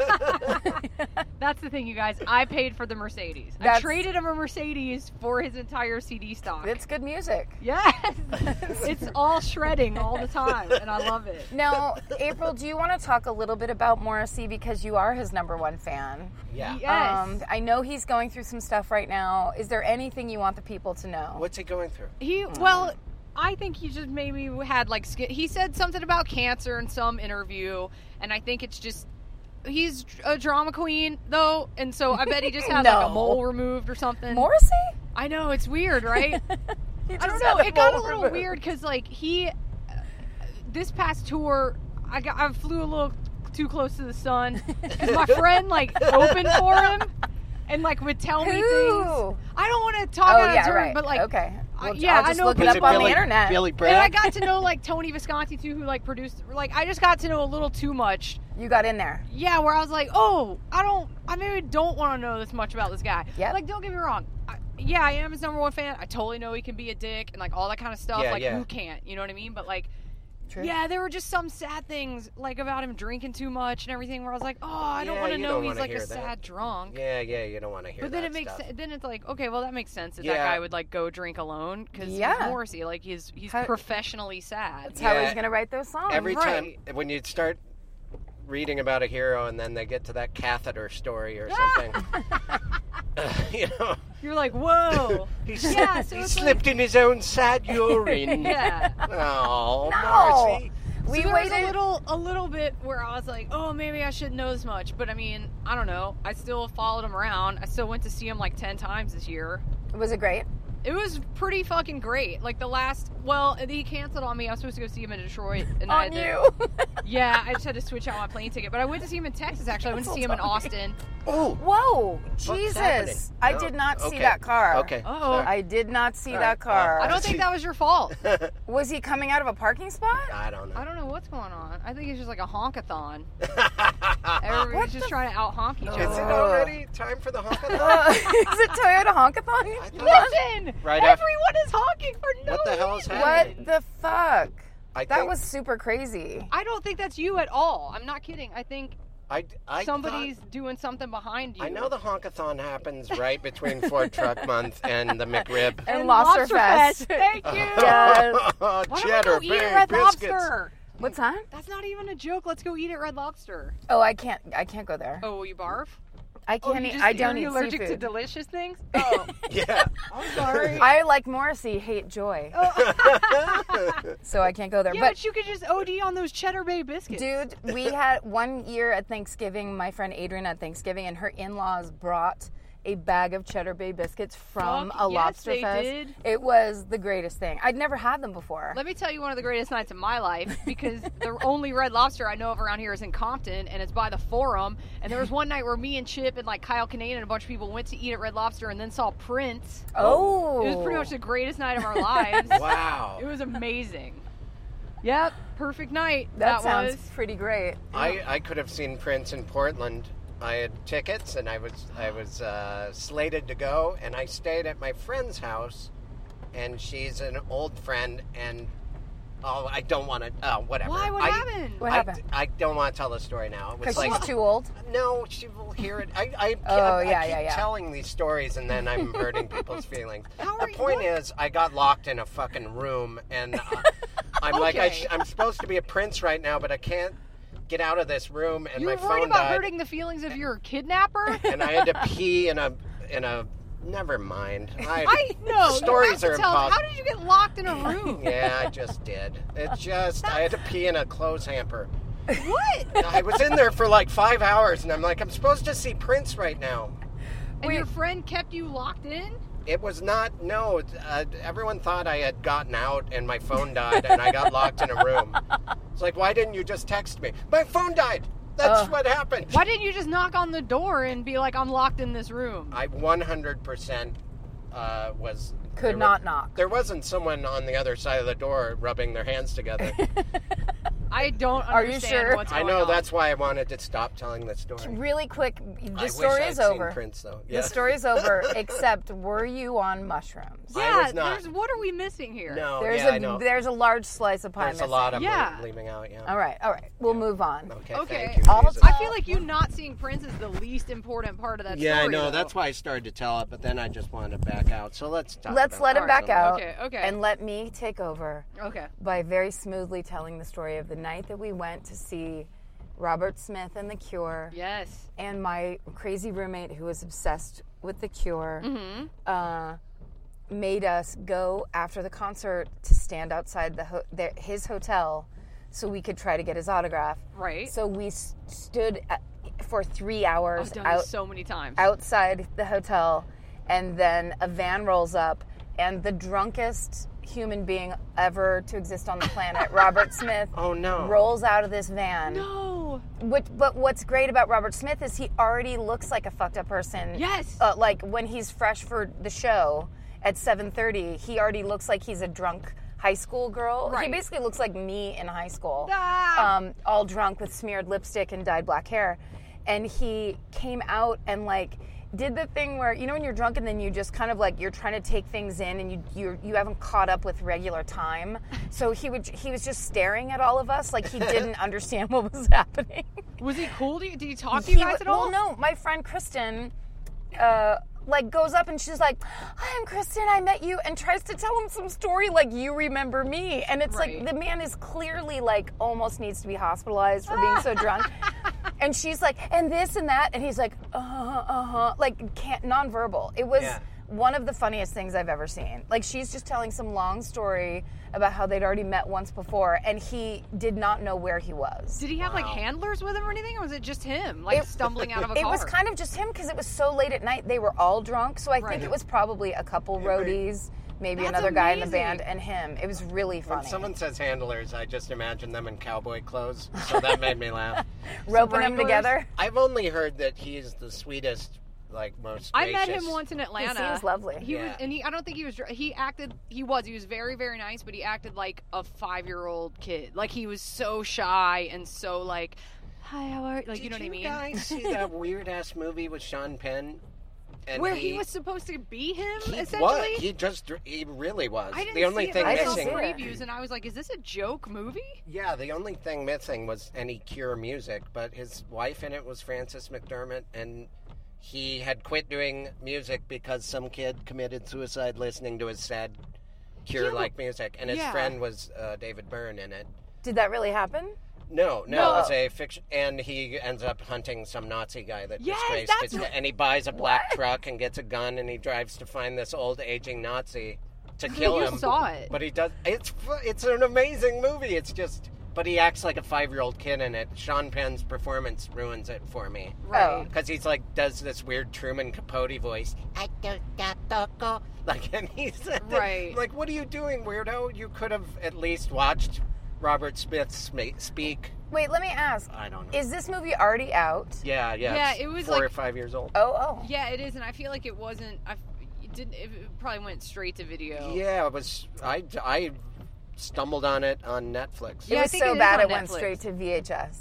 That's the thing, you guys. I paid for the Mercedes. I traded him a Mercedes for his entire CD stock. It's good music. Yes. It's all shredding all the time, and I love it. Now, April, do you want to talk a little bit about Morrissey because you are his #1 fan? Yeah. Yes. I know he's going through some stuff right now. Is there anything you want the people to know? What's he going through? I think he just maybe had he said something about cancer in some interview, and I think it's just he's a drama queen though, and so I bet he just had like a mole removed or something. Morrissey? I know, it's weird, right? I don't know. It got a little weird because like this past tour, I flew a little too close to the sun because my friend like opened for him and like would tell me things. I don't want to talk out of turn, but like okay. Well, yeah, I'll just I know. look it up on the internet. Billy Bragg? And I got to know like Tony Visconti too, who like produced. Like I just got to know a little too much. You got in there. Yeah, where I was like, oh, I maybe don't want to know this much about this guy. Yeah. Like, don't get me wrong. I am his #1 fan. I totally know he can be a dick and like all that kind of stuff. Who can't? You know what I mean? But like. True. Yeah, there were just some sad things like about him drinking too much and everything where I was like, oh, I don't want to know he's like a sad drunk. Yeah, you don't want to hear that. But then it makes then it's like, okay, well that makes sense that that guy would like go drink alone because he's Morrissey, like he's professionally sad. That's how he's gonna write those songs. Every time when you start reading about a hero and then they get to that catheter story or something, you're like, whoa. He slipped in his own sad urine. Yeah. Oh, No. Morrissey. We there waited was a little bit where I was like, oh, maybe I shouldn't know this much. But I mean, I don't know. I still followed him around. I still went to see him like 10 times this year. Was it great? It was pretty fucking great. Like he canceled on me. I was supposed to go see him in Detroit. And On you. Yeah, I just had to switch out my plane ticket. But I went to see him in Texas, actually. I went to see him in Austin. Oh. Whoa. What's Jesus. happening? I did not see that car. Okay. Uh-oh. I did not see that car. I don't think that was your fault. Was he coming out of a parking spot? I don't know. I don't know what's going on. I think it's just like a honkathon. Everybody's just trying to out-honk each Is other. it already time for the honkathon? Is it Toyota Honkathon? Listen! Right everyone is honking for no What the hell is reason. happening? What the fuck? I That think- was super crazy. I don't think that's you at all. I'm not kidding. I think I somebody's doing something behind you. I know the honkathon happens right between Ford Truck Month and the McRib. And Lobster Fest. Thank you. Yes. Why don't Cheddar, we go eat Bay, at Red biscuits. Lobster? What's that? That's not even a joke. Let's go eat at Red Lobster. Oh, I can't go there. Oh, will you barf? I Oh, can't. you eat, I don't are eat you allergic seafood. to delicious things? Oh, Yeah. I'm sorry. I like Morrissey, hate Joy, so I can't go there. Yeah, but but you could just OD on those Cheddar Bay biscuits. dude, we had one year at Thanksgiving, my friend Adrian at Thanksgiving, and her in-laws brought a bag of Cheddar Bay biscuits from Fuck a yes, lobster they fest. did. It was the greatest thing. I'd never had them before. Let me tell you one of the greatest nights of my life, because the only Red Lobster I know of around here is in Compton, and it's by the Forum. And there was one night where me and Chip and like Kyle Kinane and a bunch of people went to eat at Red Lobster and then saw Prince. Oh. It was pretty much the greatest night of our lives. Wow. It was amazing. Yep, perfect night. That sounds was. pretty great. I could have seen Prince in Portland. I had tickets, and I was slated to go, and I stayed at my friend's house, and she's an old friend, and I don't want to. Whatever. Why? What happened? What happened? I don't want to tell the story now. It was Because like she's too old. no, she will hear it. I keep telling these stories, and then I'm hurting people's feelings. How The are you- point what? is, I got locked in a fucking room, and I'm like, Okay. I'm supposed to be a prince right now, but I can't get out of this room, and You my were worried phone about died, hurting the feelings of your kidnapper? and I had to pee in a. Never mind. I know. Stories you are have to tell, impossible. How did you get locked in a room? Yeah, I just did. I had to pee in a clothes hamper. What? I was in there for like 5 hours, and I'm like, I'm supposed to see Prince right now. And your friend kept you locked in? It was not, no. Everyone thought I had gotten out and my phone died and I got locked in a room. It's like, why didn't you just text me? My phone died. That's what happened. Why didn't you just knock on the door and be like, I'm locked in this room? I 100% was... Could not knock. There wasn't someone on the other side of the door rubbing their hands together. I don't Are you understand sure? what's I going know, on. that's why I wanted to stop telling the story. Really quick, I the wish story I'd is seen over. Prince, though. The Yeah. story is over, except were you on mushrooms? I Yeah, was not. what are we missing here? No, There's I know. there's a large slice of pie There's a missing. lot of Yeah. leaving out, yeah. All right. We'll move on. Okay, Okay. thank you. I'll Jesus. tell- I feel like you not seeing Prince is the least important part of that Yeah, I story. know. though. That's why I started to tell it, but then I just wanted to back out. So let's talk Let's about let it. him back So- out. Okay. And let me take over Okay. by very smoothly telling the story of the night that we went to see Robert Smith and The Cure. Yes. And my crazy roommate, who was obsessed with The Cure, made us go after the concert to stand outside his hotel so we could try to get his autograph. Right. So we stood for 3 hours I've done this so many times. outside the hotel, and then a van rolls up, and the drunkest human being ever to exist on the planet, Robert Smith, Oh, no. rolls out of this van. No. But what's great about Robert Smith is he already looks like a fucked up person. Yes. Like when he's fresh for the show at 7:30, he already looks like he's a drunk high school girl. He Right. basically looks like me in high school, Ah. all drunk with smeared lipstick and dyed black hair. And he came out and like did the thing where, you know, when you're drunk and then you just kind of like you're trying to take things in and you haven't caught up with regular time. So he was just staring at all of us like he didn't understand what was happening. Was he cool? Did he talk to you guys at all? Well, no. My friend Kristen, like goes up and she's like, "Hi, I'm Kristen. I met you," and tries to tell him some story like you remember me. And it's Right. like the man is clearly like almost needs to be hospitalized for being so drunk. And she's like, "And this and that," and he's like, like nonverbal. It was Yeah. one of the funniest things I've ever seen. Like she's just telling some long story about how they'd already met once before, and he did not know where he was. Did he have like handlers with him or anything, or was it just him, like stumbling out of a car? It was kind of just him because it was so late at night. They were all drunk, so I Right. think it was probably a couple roadies, maybe That's another guy in the amazing. band, and him. It was really When funny. someone says handlers, I just imagine them in cowboy clothes. So that made me laugh. Roping them Wranglers. together. I've only heard that he's the sweetest, like most I met gracious. him once in Atlanta. seems lovely. He was, Yeah. and I don't think he was. He was very, very nice, but he acted like a 5-year-old kid. Like he was so shy and so like, "Hi, how are you?" Like, you know what I mean? Did you guys see that weird ass movie with Sean Penn? And Where he was supposed to be him, He essentially. He really was. I didn't The only see thing it, but I missing. saw previews, and I was like, "Is this a joke movie?" Yeah, the only thing missing was any Cure music, but his wife in it was Frances McDermott, and he had quit doing music because some kid committed suicide listening to his sad Cure-like music, and his yeah. friend was David Byrne in it. Did that really happen? No, it was a fiction, and he ends up hunting some Nazi guy that disgraced that's his, and he buys a black truck and gets a gun and he drives to find this old aging Nazi to kill him. You saw it. But he does. It's an amazing movie. It's just, but he acts like a 5-year-old kid in it. Sean Penn's performance ruins it for me. Right. Because he's like, does this weird Truman Capote voice. I don't got to. Like, and he's right. Like, what are you doing, weirdo? You could have at least watched Robert Smith speak. Wait, let me ask. I don't know. Is this movie already out? Yeah. It was 4 like or 5 years old. Oh. Yeah, it is, and I feel like it wasn't. It probably went straight to video. Yeah, it was. I stumbled on it on Netflix. It Yeah, was I think so it is bad on it went Netflix. straight to VHS.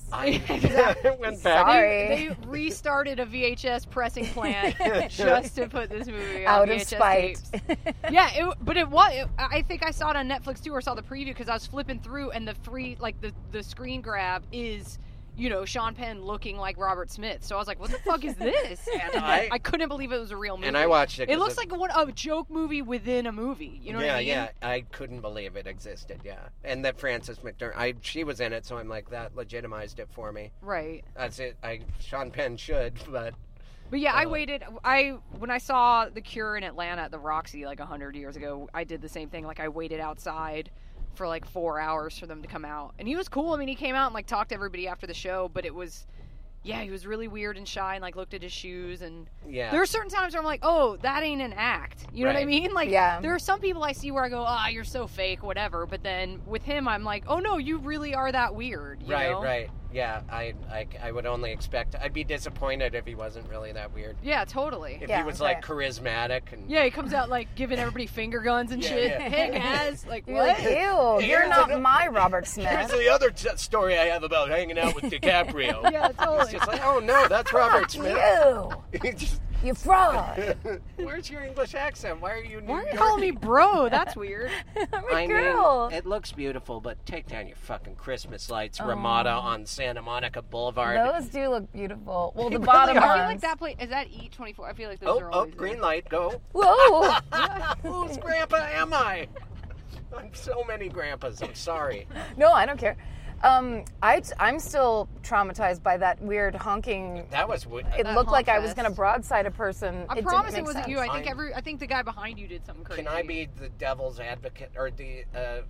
I went back. Sorry. They restarted a VHS pressing plant just to put this movie on Out VHS of spite. tapes. Yeah, but it was. I think I saw it on Netflix too, or saw the preview because I was flipping through, and the screen grab is, Sean Penn looking like Robert Smith. So I was like, what the fuck is this? And I couldn't believe it was a real movie. And I watched it. It looks like a joke movie within a movie. You know what I mean? Yeah. I couldn't believe it existed. Yeah, and that Frances McDermott, she was in it, so I'm like, that legitimized it for me. Right. That's it. Sean Penn should, but yeah, I waited. When I saw The Cure in Atlanta at the Roxy like 100 years ago, I did the same thing. Like, I waited outside for like 4 hours for them to come out, and he was cool. I mean, he came out and like talked to everybody after the show, but it was, he was really weird and shy and like looked at his shoes, and there are certain times where I'm like, oh, that ain't an act. You know what I mean? Like, there are some people I see where I go, you're so fake, whatever. But then with him, I'm like, oh no, you really are that weird. You know? Right. Yeah, I would only expect. I'd be disappointed if he wasn't really that weird. Yeah, totally. If he was like charismatic and he comes out like giving everybody finger guns and shit. Yeah. Hey guys, like You're what? like, ew, you're not my Robert Smith. Here's the other story I have about hanging out with DiCaprio. Yeah, totally. It's just like, oh no, that's Robert Smith. You, you fraud. Where's your English accent? Why are you New Why are you York? calling me bro? That's weird. I'm a girl. mean, it looks beautiful, but take down your fucking Christmas lights, Ramada on Santa Monica Boulevard. Those do look beautiful. Well, the They bottom really I ones. feel like that place is that E24. I feel like those are Oh, always green there. light, go. Whoa. Whose grandpa am I? I'm so many grandpas. I'm sorry. No, I don't care. I'm still traumatized by that weird honking. That was. It looked like I was honk going to fest. broadside a person. I It promise didn't it make wasn't you. sense. I think the guy behind you did something crazy. Can I be the devil's advocate, or the?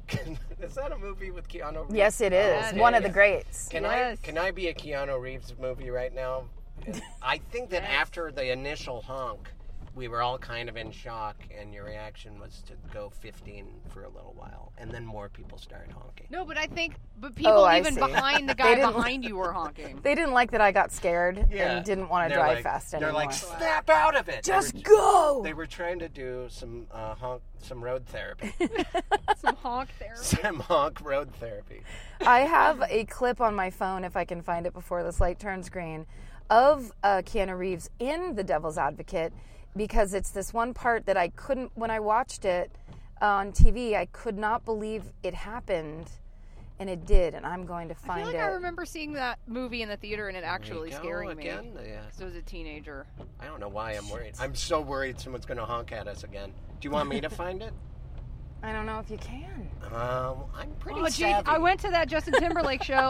Is that a movie with Keanu Reeves? Yes, it is. Yeah, it One is. of the greats. Can Yes. I be a Keanu Reeves movie right now? I think that after the initial honk, we were all kind of in shock, and your reaction was to go 15 for a little while, and then more people started honking. No, but people I even see. behind the They guy didn't- behind you were honking. They didn't like that I got scared and didn't want to They're drive like- fast They're anymore. like, snap out of it. Just go. They were trying to do some some road therapy, Some honk therapy. some honk road therapy. I have a clip on my phone, if I can find it before this light turns green, of Keanu Reeves in The Devil's Advocate, because it's this one part that I couldn't, when I watched it on TV, I could not believe it happened, and it did, and I'm going to I find feel like it. I remember seeing that movie in the theater and it actually There you go scaring me. again. Yeah. Because I was a teenager. I don't know why I'm worried. I'm so worried someone's going to honk at us again. Do you want me to find it? I don't know if you can. I'm pretty Oh, gee, savvy. I went to that Justin Timberlake show.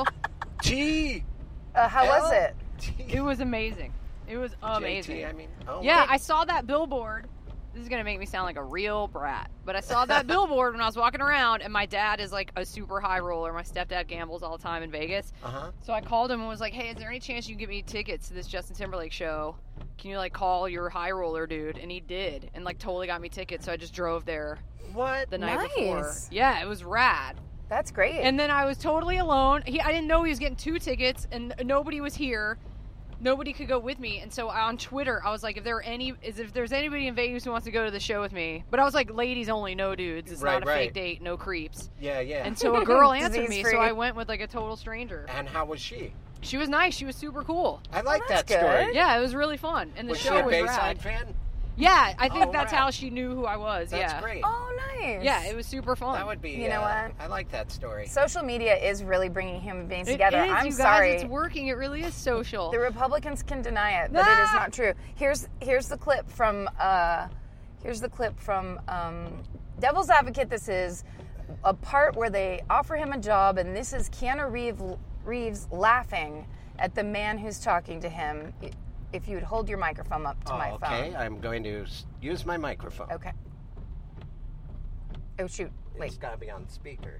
G. How was it? It was amazing. It was amazing. JT, I mean, Yeah, I saw that billboard. This is going to make me sound like a real brat. But I saw that billboard when I was walking around, and my dad is like a super high roller. My stepdad gambles all the time in Vegas. Uh-huh. So I called him and was like, hey, is there any chance you can get me tickets to this Justin Timberlake show? Can you, like, call your high roller dude? And he did, and, like, totally got me tickets. So I just drove there What? the night Nice. before. Yeah, it was rad. That's great. And then I was totally alone. I didn't know he was getting 2 tickets, and nobody was here. Nobody could go with me, and so on Twitter I was like, if there's anybody in Vegas who wants to go to the show with me, but I was like, ladies only, no dudes. It's not a fake date, no creeps. Yeah. And so a girl answered me, Disease-free. so I went with like a total stranger. And how was she? She was nice. She was super cool. I like that's that story. good. Yeah, it was really fun, and the Was she show a was Bayside rad. fan? Yeah, I think Oh, that's rad. how she knew who I was. That's yeah, great. Oh, nice. yeah, it was super fun. That would be. You know what? I like that story. Social media is really bringing human beings It together. is, I'm you guys, sorry. it's working. It really is social. The Republicans can deny it, but it is not true. Here's the clip from Devil's Advocate. This is a part where they offer him a job, and this is Keanu Reeves laughing at the man who's talking to him. If you would hold your microphone up to my phone. Okay, I'm going to use my microphone. Okay. Oh, shoot. Wait. It's got to be on speaker.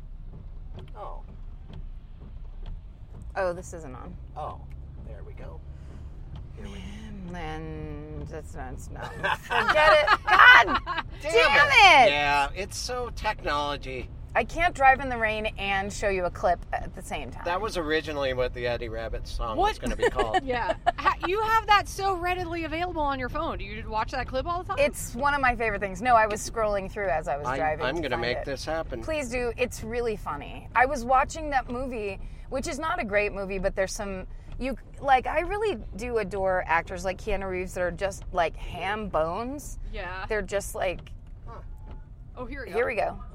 Oh, this isn't on. Oh, there we go. Here we go. And that's not. Forget it. God damn it! Yeah, it's so technology. I can't drive in the rain and show you a clip at the same time. That was originally what the Eddie Rabbit song was going to be called. Yeah. You have that so readily available on your phone. Do you watch that clip all the time? It's one of my favorite things. No, I was scrolling through as I was driving. I'm going to make this happen. Please do. It's really funny. I was watching that movie, which is not a great movie, but there's some... I really do adore actors like Keanu Reeves that are just like ham bones. Yeah. They're just like... Oh, here we go. Here we go.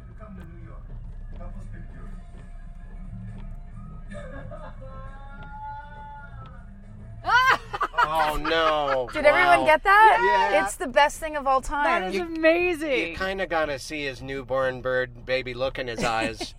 Oh, no. Did everyone get that? Yeah. It's the best thing of all time. That is amazing. You kind of got to see his newborn bird baby look in his eyes.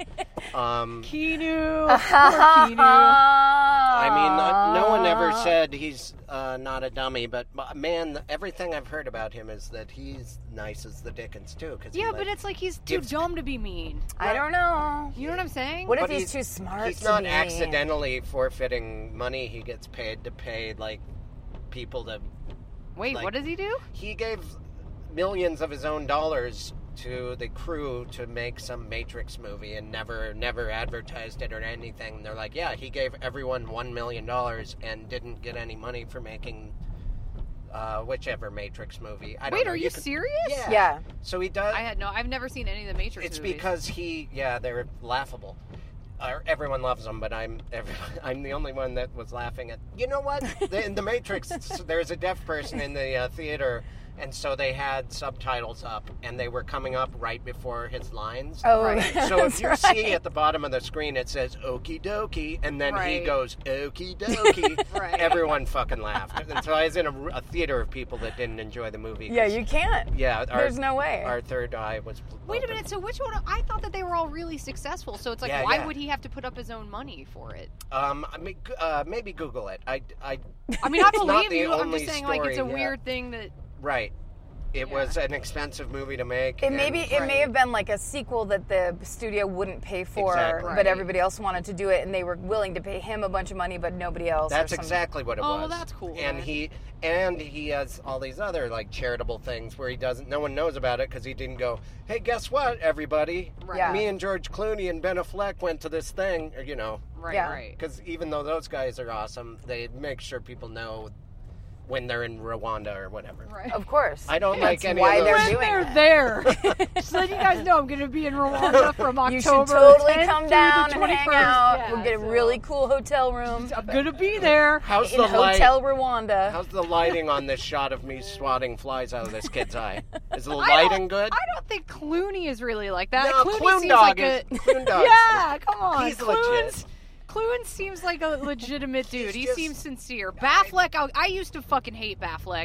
Keanu. Poor Keanu. I mean, no one ever said he's not a dummy, but man, everything I've heard about him is that he's nice as the Dickens, too. Yeah, but it's like he's too dumb to be mean. I don't know. You know what I'm saying? What if But he's too smart He's to not be accidentally forfeiting money he gets paid to pay, like, people to... Wait, like, what does he do? He gave millions of his own dollars to the crew to make some Matrix movie and never advertised it or anything. They're like, yeah, he gave everyone $1 million and didn't get any money for making whichever Matrix movie. I don't Wait, know. are you serious? Yeah. So he does... I've never seen any of the Matrix It's movies. because they're laughable. Everyone loves them, but I'm the only one that was laughing at... You know what? In the Matrix, there's a deaf person in the theater, and so they had subtitles up, and they were coming up right before his lines. Oh, Right. So if you see at the bottom of the screen, it says "Okie dokie," and then he Right. goes "Okie dokie." Right. Everyone fucking laughed, and so I was in a theater of people that didn't enjoy the movie. Yeah, 'cause- you can't. Yeah, There's no way. Our third eye was. Wait a open. minute, so which one? I thought that they were all really successful, so it's like, Yeah, why yeah. would he have to put up his own money for it? I mean, maybe Google it. I mean, I It's not believe the you. I'm only just saying, like, it's a story, yeah. weird thing that... Right. It Yeah. was an expensive movie to make. It and- may have been like a sequel that the studio wouldn't pay for, Exactly. but Right. everybody else wanted to do it, and they were willing to pay him a bunch of money, but nobody else. That's or some- exactly what it Oh, was. well, that's cool, And then. he has all these other like charitable things where no one knows about it because he didn't go, hey, guess what, everybody? Right. Yeah. Me and George Clooney and Ben Affleck went to this thing, or, Right, Yeah. right. because even though those guys are awesome, they make sure people know when they're in Rwanda or whatever. Right. Of course. I don't like That's any why of they're those. doing They're it. there. Just letting you guys know I'm going to be in Rwanda from October You should totally 10th come through down the and hang 21st. out. Yeah, We'll get a so really cool hotel room I'm going to be there. How's in the light? Hotel Rwanda. How's the lighting on this shot of me swatting flies out of this kid's eye? Is the I lighting don't- good? I don't think Clooney is really like that. No, Clooney Clune seems Dog like is- a... Clune Dog's- Yeah, come on. He's legit. Clune seems like a legitimate dude. He just- seems sincere. Baffleck, I used to fucking hate Baffleck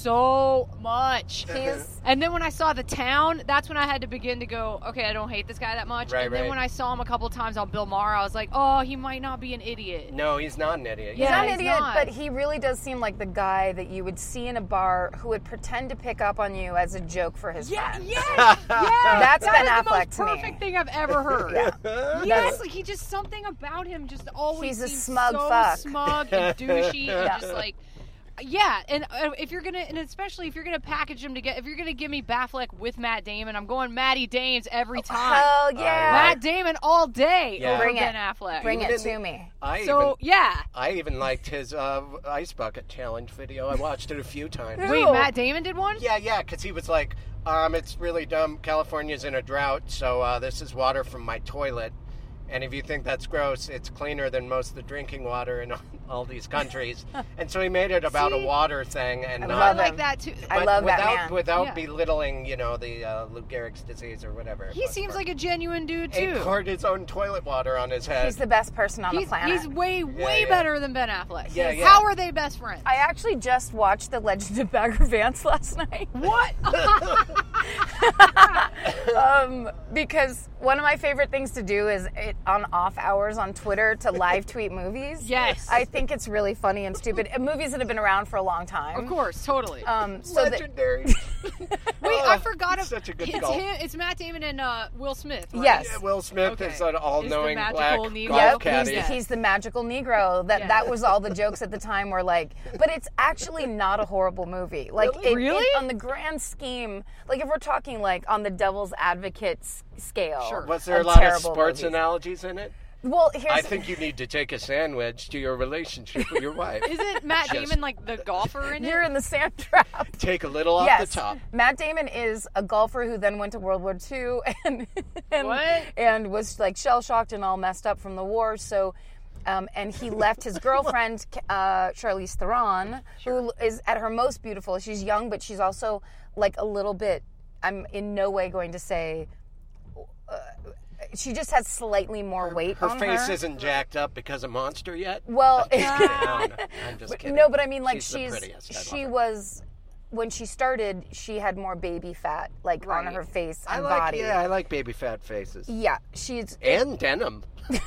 so much. And then when I saw The Town, that's when I had to begin to go, okay, I don't hate this guy that much. Right, and then right. when I saw him a couple times on Bill Maher, I was like, oh, he might not be an idiot. No, he's not an idiot. He's Yeah, not an he's idiot, not. but he really does seem like the guy that you would see in a bar who would pretend to pick up on you as a joke for his Yeah, friends. yes, yes. That's That Ben is the Affleck most to me. perfect thing I've ever heard. Yeah. Yes, like he just something about him just always He's a seems smug so fuck. smug and douchey Yeah. and just like. Yeah, and if you're gonna, and especially if you're gonna package him together, if you're gonna give me Baffleck with Matt Damon, I'm going Matty Dames every time. Hell yeah. Matt Damon all day Yeah. over Bring Ben it. Affleck. Bring Even it in to the- me. So yeah, I even liked his ice bucket challenge video. I watched it a few times. Who? wait, Matt Damon did one? Yeah, because he was like, it's really dumb. California's in a drought, so this is water from my toilet. And if you think that's gross, it's cleaner than most of the drinking water in all these countries. And so he made it about a See? water thing, and I not I love like him. that too. I but love that without, man. without Yeah. belittling, the Lou Gehrig's disease or whatever. He seems like a genuine dude He too. poured his own toilet water on his head. He's the best person on the He's, planet. he's way yeah. better than Ben Affleck. Yeah, yeah. How are they best friends? I actually just watched The Legend of Bagger Vance last night. What? Because one of my favorite things to do is on off hours on Twitter to live tweet movies. Yes. I think it's really funny and stupid. Movies that have been around for a long time. Of course, totally. Legendary. Wait, I forgot of such a good it's golf. him. It's Matt Damon and Will Smith. Right? Yes. Yeah, Will Smith is an all-knowing Is the black magical Negro. golf Yep, caddy. he's the magical Negro. That was all the jokes at the time were like, but it's actually not a horrible movie. Like, Really? on the grand scheme, like if we're talking like on the devil's advocate scale. Sure. Was there a lot of terrible sports movies. analogies in it? Well, here's I think you need to take a sandwich to your relationship with your wife. Isn't Matt Damon like the golfer in it? you're in the sand trap. Take a little off Yes, the top. Matt Damon is a golfer who then went to World War II and was like shell shocked and all messed up from the war. So, and he left his girlfriend Charlize Theron, who is at her most beautiful. She's young, but she's also like a little bit. I'm in no way going to say. She just has slightly more weight Her on face her. isn't jacked up because of Monster yet. Well, No, I'm just kidding. no, but I mean, like she's the prettiest. I she love her. was when she started, she had more baby fat like on Right. her face I and like, body. yeah, I like baby fat faces. Yeah, she's And denim.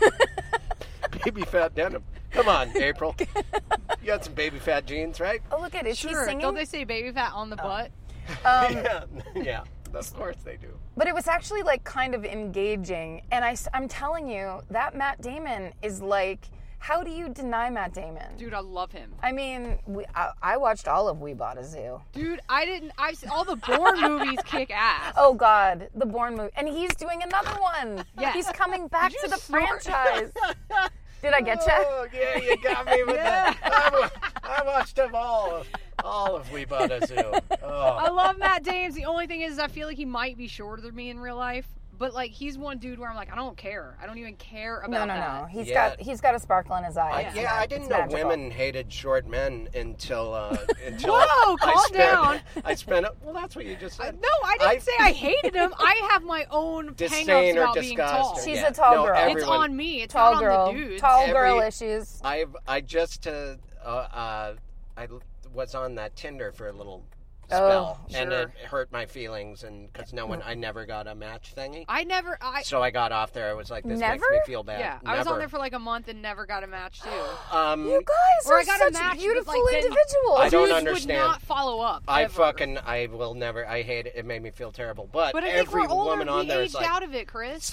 Baby fat denim. Come on, April. You got some baby fat jeans, right? Oh, look at it. Is Sure. she singing? Don't they say baby fat on the butt? Yeah, of course they do. But it was actually like kind of engaging. And I'm telling you, that Matt Damon is like, how do you deny Matt Damon? Dude, I love him. I mean, I watched all of We Bought a Zoo. Dude, all the Bourne movies kick ass. Oh God, the Bourne movie, and he's doing another one. Yes. He's coming back Did to you the snort? franchise. Did I get you? Oh, yeah, you got me with that. I watched them all of We Bought a Zoo. Oh. I love Matt Damon. The only thing is I feel like he might be shorter than me in real life. But like he's one dude where I'm like, I don't care. I don't even care about No. that. He's got a sparkle in his eye. I didn't know women hated short men until Whoa, calm down. I spent it. Well, that's what you just said. No, I didn't say I hated him. I have my own Disdain hang-ups or about being disgust tall. or- She's Yeah. a tall No, girl. every- It's on me. It's Tall not girl. on the dudes. Tall girl Every- issues. I just I was on that Tinder for a little Oh, spell, and sure. it hurt my feelings, and because I never got a match thingy. So I got off there. I was like, this makes Never? me feel bad. yeah, I was on there for like a month and never got a match too. You guys Or are I got a such match, but, beautiful like, then- individuals. I don't Dudes understand. would not follow up. I ever. I will never. I hate it. It made me feel terrible. But But I think every we're older. woman on We there aged is like out of it, Chris.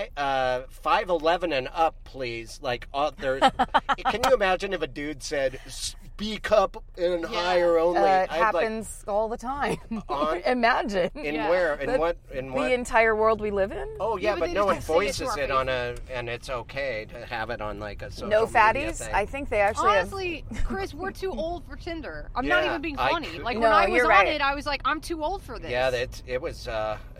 5'11" and up, please. Like, there's. Can you imagine if a dude said "speak up" and higher only? It I'd like, happens all the time. On- Imagine. in Yeah. where? In what? In the what? entire world we live in? Oh yeah, but but they no one just don't say it to voices our it on and it's okay to have it on like a social No media fatties? thing. I think they actually Honestly, Chris, we're too old for Tinder. I'm not Yeah, even being I funny. could- Like No, when I was you're on right. it, I was like, I'm too old for this. Yeah, it was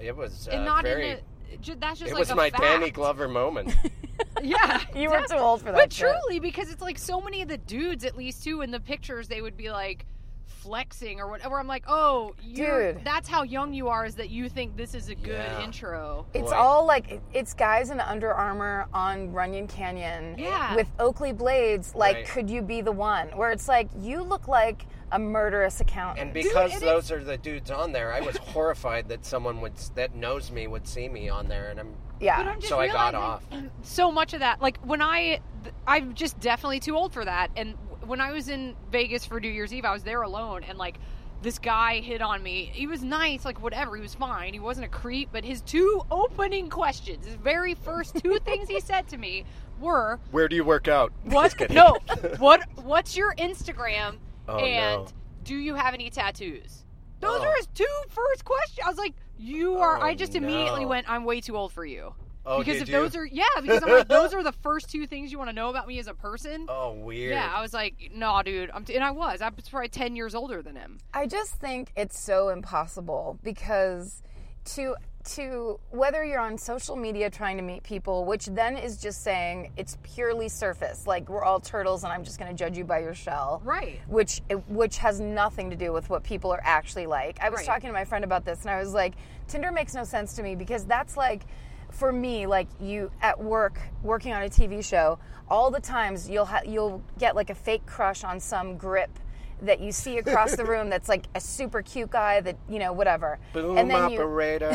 and not very. in a. That's just It like was a my fact. Danny Glover moment. Yeah, You were too old for that But shit. truly, because it's like so many of the dudes, at least too, in the pictures, they would be like flexing or whatever. I'm like, oh, Dude. that's how young you are, is that you think this is a good Yeah. intro. It's Boy. all like, it's guys in Under Armour on Runyon Canyon Yeah. with Oakley blades. Like, Right. could you be the one? Where it's like, you look like a murderous accountant. And because it those are the dudes on there, I was horrified that someone that knows me would see me on there, and yeah. But I'm just So I got realizing so much of that. Like when I'm just definitely too old for that. And when I was in Vegas for New Year's Eve, I was there alone, and like this guy hit on me. He was nice, like whatever. He was fine. He wasn't a creep. But his two opening questions, his very first two things he said to me were, where do you work out? "What? Just kidding. No. What's your Instagram? Oh, and no. do you have any tattoos?" Those Oh. are his two first questions. I was like, "You are." Oh, I just immediately no. went, "I'm way too old for you." Oh, because did if you? those are because I'm like, those are the first two things you want to know about me as a person. Oh, weird. Yeah, I was like, nah, dude. And I was probably 10 years older than him. I just think it's so impossible because to whether you're on social media trying to meet people, which then is just saying it's purely surface, like we're all turtles and I'm just going to judge you by your shell. Right. Which has nothing to do with what people are actually like. I was Right. talking to my friend about this and I was like, Tinder makes no sense to me because that's like, for me, like you at work, working on a TV show, all the times you'll get like a fake crush on some grip that you see across the room that's like a super cute guy that, whatever. Boom and then operator.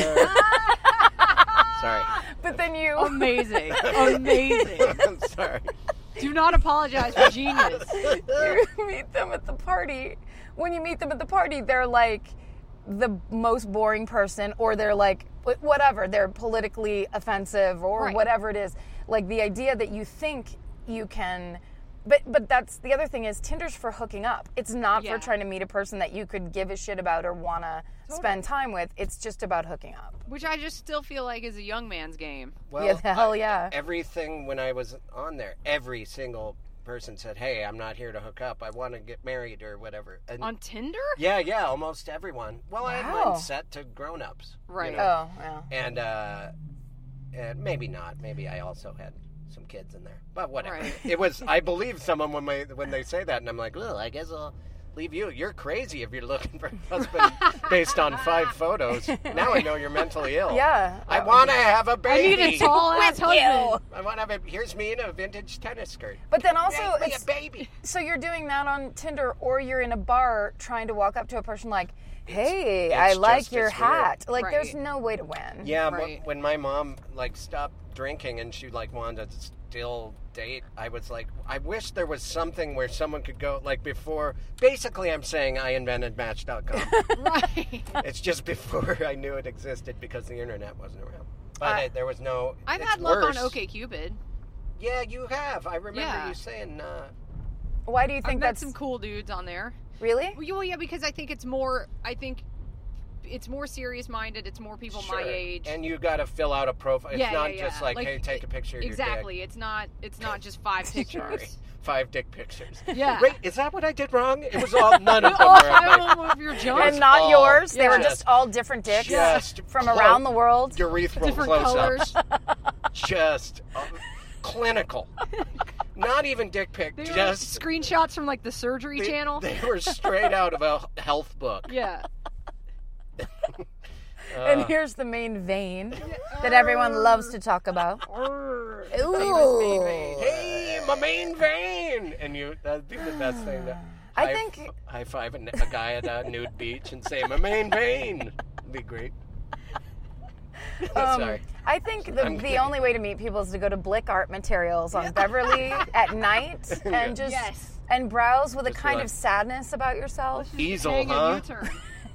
Sorry. But then you... Amazing. Amazing. I'm sorry. Do not apologize for genius. You meet them at the party. When you meet them at the party, they're like the most boring person, or they're like whatever. They're politically offensive or Right. whatever it is. Like the idea that you think you can... But that's the other thing is Tinder's for hooking up. It's not Yeah. for trying to meet a person that you could give a shit about or want to spend time with. It's just about hooking up. Which I just still feel like is a young man's game. Well, Yeah, the hell yeah. Everything when I was on there, every single person said, "Hey, I'm not here to hook up. I want to get married or whatever." And On Tinder? yeah, almost everyone. Well, I had Wow. mine set to grown-ups. Right. Oh, yeah. And maybe not. Maybe I also had some kids in there. But whatever. Right. It was. I believe someone when they say that, and I'm like, well, I guess I'll leave you. You're crazy if you're looking for a husband based on 5 photos. Now I know you're mentally ill. Yeah. I want to have a I baby. need a tall ass husband. Ew. I want to have a. Here's me in a vintage tennis skirt. But then also, Make me it's, a baby. so you're doing that on Tinder, or you're in a bar trying to walk up to a person like, "Hey, it's I like just your as weird. hat." Like, Right. there's no way to win. Yeah, Right. when my mom stopped drinking and she wanted to still date, I was like, I wish there was something where someone could go before. Basically, I'm saying I invented Match.com. Right. It's just before I knew it existed because the internet wasn't around. But there was no. I've it's had luck worse. on OkCupid. Yeah, you have. I remember Yeah. you saying. Why do you I've think met that's some cool dudes on there. really? Well, yeah, because I think it's more serious-minded. It's more people my Sure. age. And you got to fill out a profile. It's Yeah, not yeah, just yeah. hey, take a picture of Exactly. your It's not just 5 dick. pictures. Sorry. 5 dick pictures. Yeah. Wait, is that what I did wrong? It was all none of them Oh, were at I my don't know if you're And jealous. not all- yours. They were yeah. just all different dicks Just from clo- around the world. urethral Different close-ups. colors. Just clinical. Not even dick pic. They were Just screenshots from the surgery channel. They were straight out of a health book. Yeah. And here's the main vein that everyone loves to talk about. Ooh. Hey, my main vein, and that'd be the best thing. I think- high five a guy at a nude beach and say my main vein. It'd be great. Sorry. I think I'm the kidding. only way to meet people is to go to Blick Art Materials on Beverly at night and just Yes. and browse with a Just be kind like- of sadness about yourself. Easel, Hang a huh? U-turn.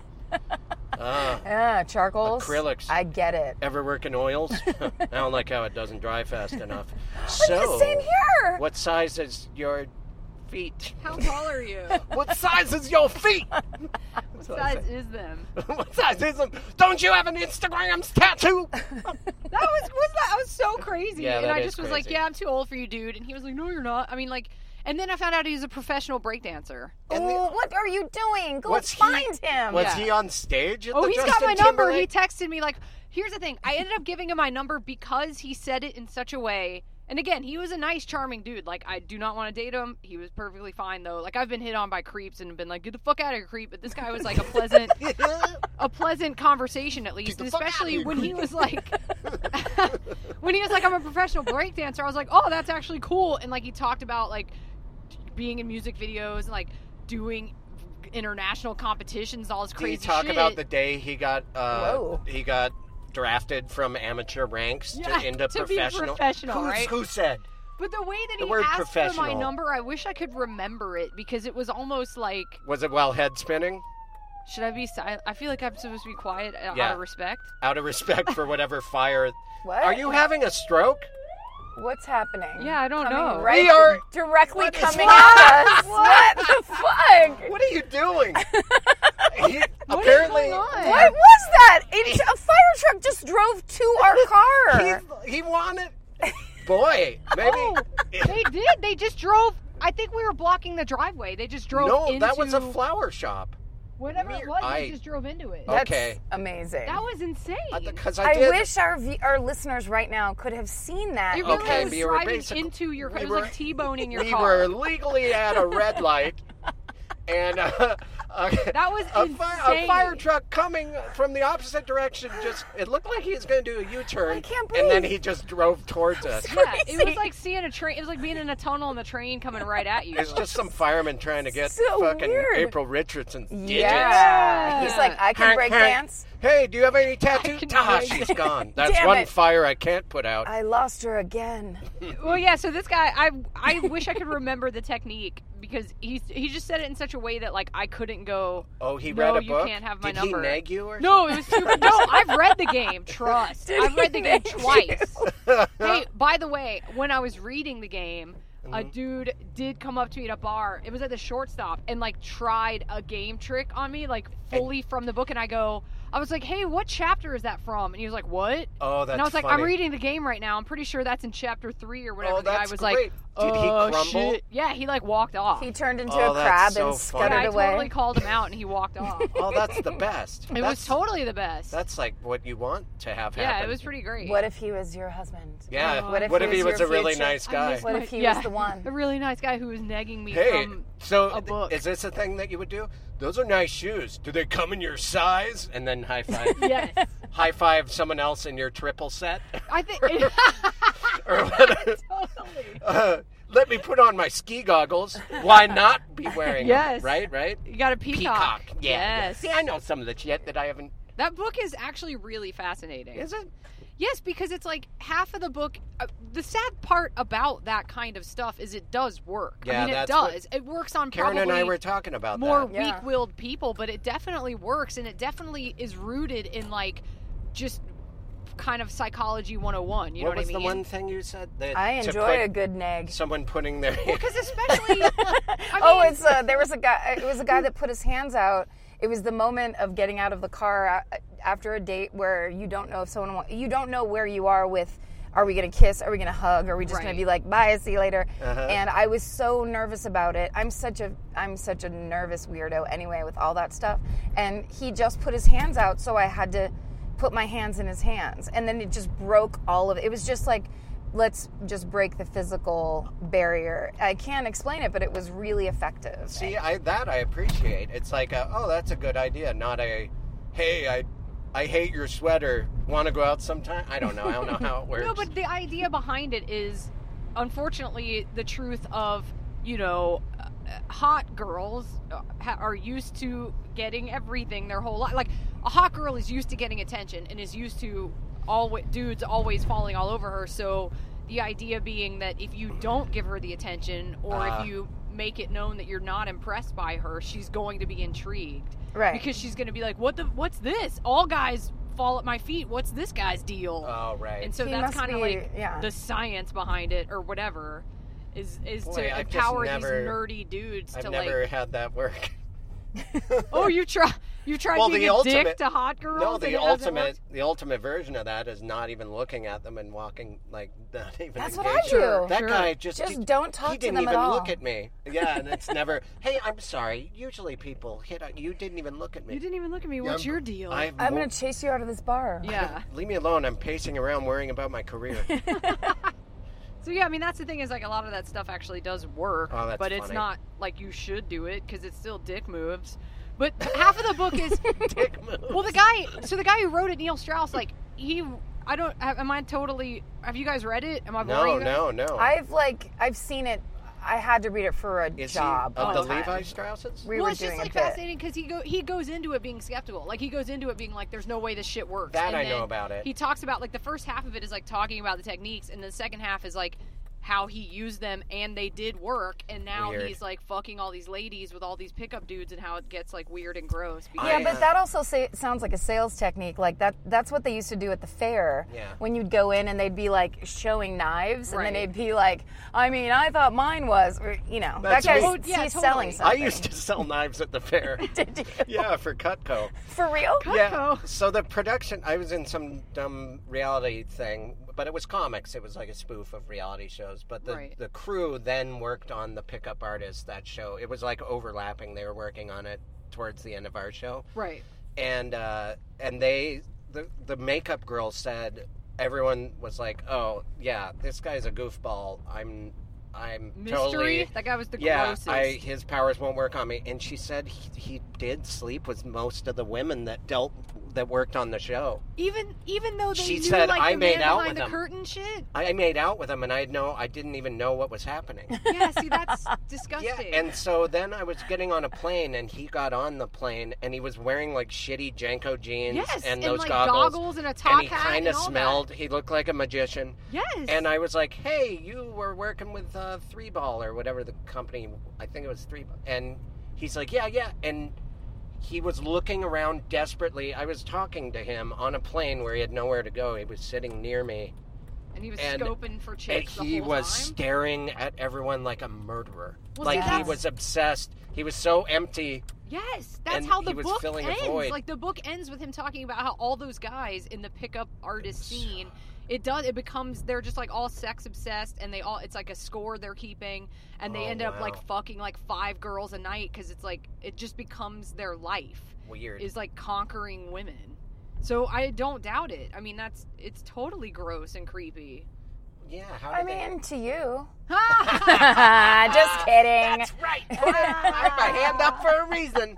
Yeah, charcoals. Acrylics. I get it. Ever work in oils? I don't like how it doesn't dry fast enough. But So, the same here. what size is your feet? How tall are you? What size is your feet? What size is them? What size is them? Don't you have an Instagram tattoo? That was so crazy. Yeah, and that I is just was like, crazy. yeah, I'm too old for you, dude. And he was like, no, you're not. I mean, and then I found out he was a professional breakdancer. Oh, what are you doing? Go What's he- find him. Was Yeah. he on stage? At Oh, the he's got Justin my number. He Timberlake? texted me here's the thing. I ended up giving him my number because he said it in such a way. And again, he was a nice, charming dude. I do not want to date him. He was perfectly fine, though. I've been hit on by creeps and been like, get the fuck out of here, creep. But this guy was a pleasant conversation, at least. the And fuck outta especially here, when he creep. was when he was like, I'm a professional breakdancer. I was like, oh, that's actually cool. And he talked about being in music videos and doing international competitions, all this Did crazy he talk shit. about the day he got Whoa. drafted from amateur ranks Yeah, into to be professional? professional, right? Who said? But the way that The he word asked for my professional. number, I wish I could remember it because it was almost like, Was it while head spinning? should I be silent? I feel like I'm supposed to be quiet Yeah. out of respect. Out of respect for whatever fire. What? Are you having a stroke? What's happening? Yeah, I don't Coming know. Right We are- directly What is coming wrong? at us. What the fuck? What are you doing? What is Apparently, going on? What was that? A fire truck just drove to our car. he wanted. Boy, maybe. Oh, they did. They just drove. I think we were blocking the driveway. They just drove No, into... that was a flower shop. Whatever it Weird. was, I- they just drove into it. That's Okay. amazing. That was insane. Because I did. wish our listeners right now could have seen that. It really Okay, was but you were driving basic- into your car. we It was were- T-boning your we car. were legally at a red light, and That was a insane. fire truck coming from the opposite direction. Just it looked like he was going to do a U-turn, I can't and then breathe. he just drove towards us. Yeah, it was like seeing a train. It was like being in a tunnel and the train coming right at you. It's just some fireman trying to get So fucking weird. April Richardson's digits. Yeah. He's like, I can Hank, break Hank. dance. Hey, do you have any tattoos? can Ah, break she's gone. That's Damn one it. fire I can't put out. I lost her again. Well, yeah. So this guy, I wish I could remember the technique because he just said it in such a way that like I couldn't go. Oh, he no, read a book? you can't have my Did number. he nag you or No, it was super. No, I've read the game. Trust. I've read the game nag you? twice. Hey, by the way, when I was reading the game, a dude did come up to me at a bar. It was at the shortstop and like tried a game trick on me, like fully from the book. And I was like, "Hey, what chapter is that from?" And he was like, "What?" Oh, that's And I was like, funny. "I'm reading the game right now. I'm pretty sure that's in chapter 3 or whatever." Oh, the guy that's was great. like, Did he "Oh, crumble? shit." Yeah, he like walked off. He turned into Oh, a that's crab so and funny. And scuttered I away. totally called him out, and he walked off. Oh, that's the best. It was totally the best. That's like what you want to have happen. Yeah, it was pretty great. What if he was your husband? Yeah. What if What he if he was your a really future? nice guy? What if he Yeah. was the one? A really nice guy who was negging me Hey, from so a book. is this a thing that you would do? Those are nice shoes. Do they come in your size? And then high five. Yes. High five someone else in your triple set. I think. Or what? Totally. Let me put on my ski goggles. Why not be wearing Yes. them? Right? You got a peacock. Yeah. Yes. See, I know some of the shit that I haven't. That book is actually really fascinating. Is it? Yes, because it's like half of the book. The sad part about that kind of stuff is it does work. Yeah, I mean, it that's what- does. It works on Karen probably and I were talking about more that. Yeah. weak-willed people, but it definitely works, and it definitely is rooted in like just kind of psychology 101. You know What what was I mean? the one thing you said? That I to enjoy put a good nag. someone putting their Because especially, I Oh, mean, it's there was a guy. It was a guy that put his hands out. It was the moment of getting out of the car after a date where you don't know if you don't know where you are with. Are we going to kiss? Are we going to hug? Are we just going Right. to be like, bye, see you later? Uh-huh. And I was so nervous about it. I'm such a nervous weirdo anyway with all that stuff. And he just put his hands out, so I had to put my hands in his hands. And then it just broke all of it. It was just like, let's just break the physical barrier. I can't explain it, but it was really effective. See, I appreciate. It's like, that's a good idea, not a, hey, I hate your sweater. Want to go out sometime? I don't know. I don't know how it works. no, but the idea behind it is, unfortunately, the truth of, you know, hot girls are used to getting everything their whole life. Like, a hot girl is used to getting attention and is used to dudes always falling all over her. So the idea being that if you don't give her the attention, or if you make it known that you're not impressed by her, she's going to be intrigued. Right. Because she's going to be like, what's this? All guys fall at my feet. What's this guy's deal? Oh, right. And so He that's must kind of be- like yeah. the science behind it, or whatever, is Boy, to I've just empower never- these nerdy dudes I've to never like. had that work. Oh, you tried Well, being the a ultimate- dick to hot girls. No, and the it hasn't worked? ultimate version of that is not even looking at them and walking, like, not even That's engaged. what I do. That Sure. guy Just he- don't talk he to didn't them even at all. look at me. Yeah, and it's never, hey, I'm sorry. Usually people hit on you. Didn't even look at me. You didn't even look at me. What's your deal? I'm going to chase you out of this bar. Yeah. Leave me alone. I'm pacing around worrying about my career. So yeah, I mean that's the thing is like a lot of that stuff actually does work, Oh, that's but it's funny. not like you should do it because it's still dick moves. But half of the book is Dick moves. well, the guy who wrote it, Neil Strauss, like am I totally? Have you guys read it? Am I boring No, you guys? no. I've seen it. I had to read it for a Is job. he of the one time. Levi Strausses? We Well, were it's doing just like a bit. fascinating because he goes into it being skeptical. Like he goes into it being like, "There's no way this shit works." That And I know then about it. He talks about like the first half of it is like talking about the techniques, and the second half is like how he used them and they did work, and now Weird. he's like fucking all these ladies with all these pickup dudes, and how it gets like weird and gross. Yeah, I, but that also sounds like a sales technique. Like that's what they used to do at the fair. Yeah. When you'd go in and they'd be like showing knives, and then Right. they'd be like, I mean, I thought mine was, or, you know, That's that guy's me. Oh, yeah, he's totally. selling I something. used to sell knives at the fair. Did you? Yeah, for Cutco. For real? Yeah. So the production, I was in some dumb reality thing, but it was comics. It was like a spoof of reality shows. But Right. the crew then worked on the Pickup Artist, that show. It was like overlapping. They were working on it towards the end of our show. Right. And they, the makeup girl said, everyone was like, oh, yeah, this guy's a goofball. I'm Mystery? totally... That guy was the Yeah, grossest. his powers won't work on me. And she said he did sleep with most of the women that worked on the show. Even though they She knew, said, like, I the made man out behind with the him. curtain shit. I made out with him, and I didn't even know what was happening. Yeah, see, that's disgusting. Yeah, and so then I was getting on a plane, and he got on the plane, and he was wearing like shitty Janko jeans Yes, and and, those like, goggles, goggles and a top and he hat kind and of all that. smelled. He looked like a magician. Yes. And I was like, "Hey, you were working with 3Ball or whatever the company. I think it was 3Ball." And he's like, "Yeah." And he was looking around desperately. I was talking to him on a plane where he had nowhere to go. He was sitting near me. And he was And- scoping for And chicks the he whole was time. staring at everyone like a murderer. Well, like see, he that's- was obsessed. He was so empty. Yes, that's And how he the was book filling a ends. void. Like, the book ends with him talking about how all those guys in the pickup artist scene, it becomes, they're just like all sex obsessed, and it's like a score they're keeping, and they Oh, end up like wow. fucking like 5 girls a night because it's like it just becomes their life. Weird. Is like conquering women. So I don't doubt it. I mean, it's totally gross and creepy. Yeah, how I did they... mean, to you. Ha! Just kidding. That's right. I have my hand up for a reason.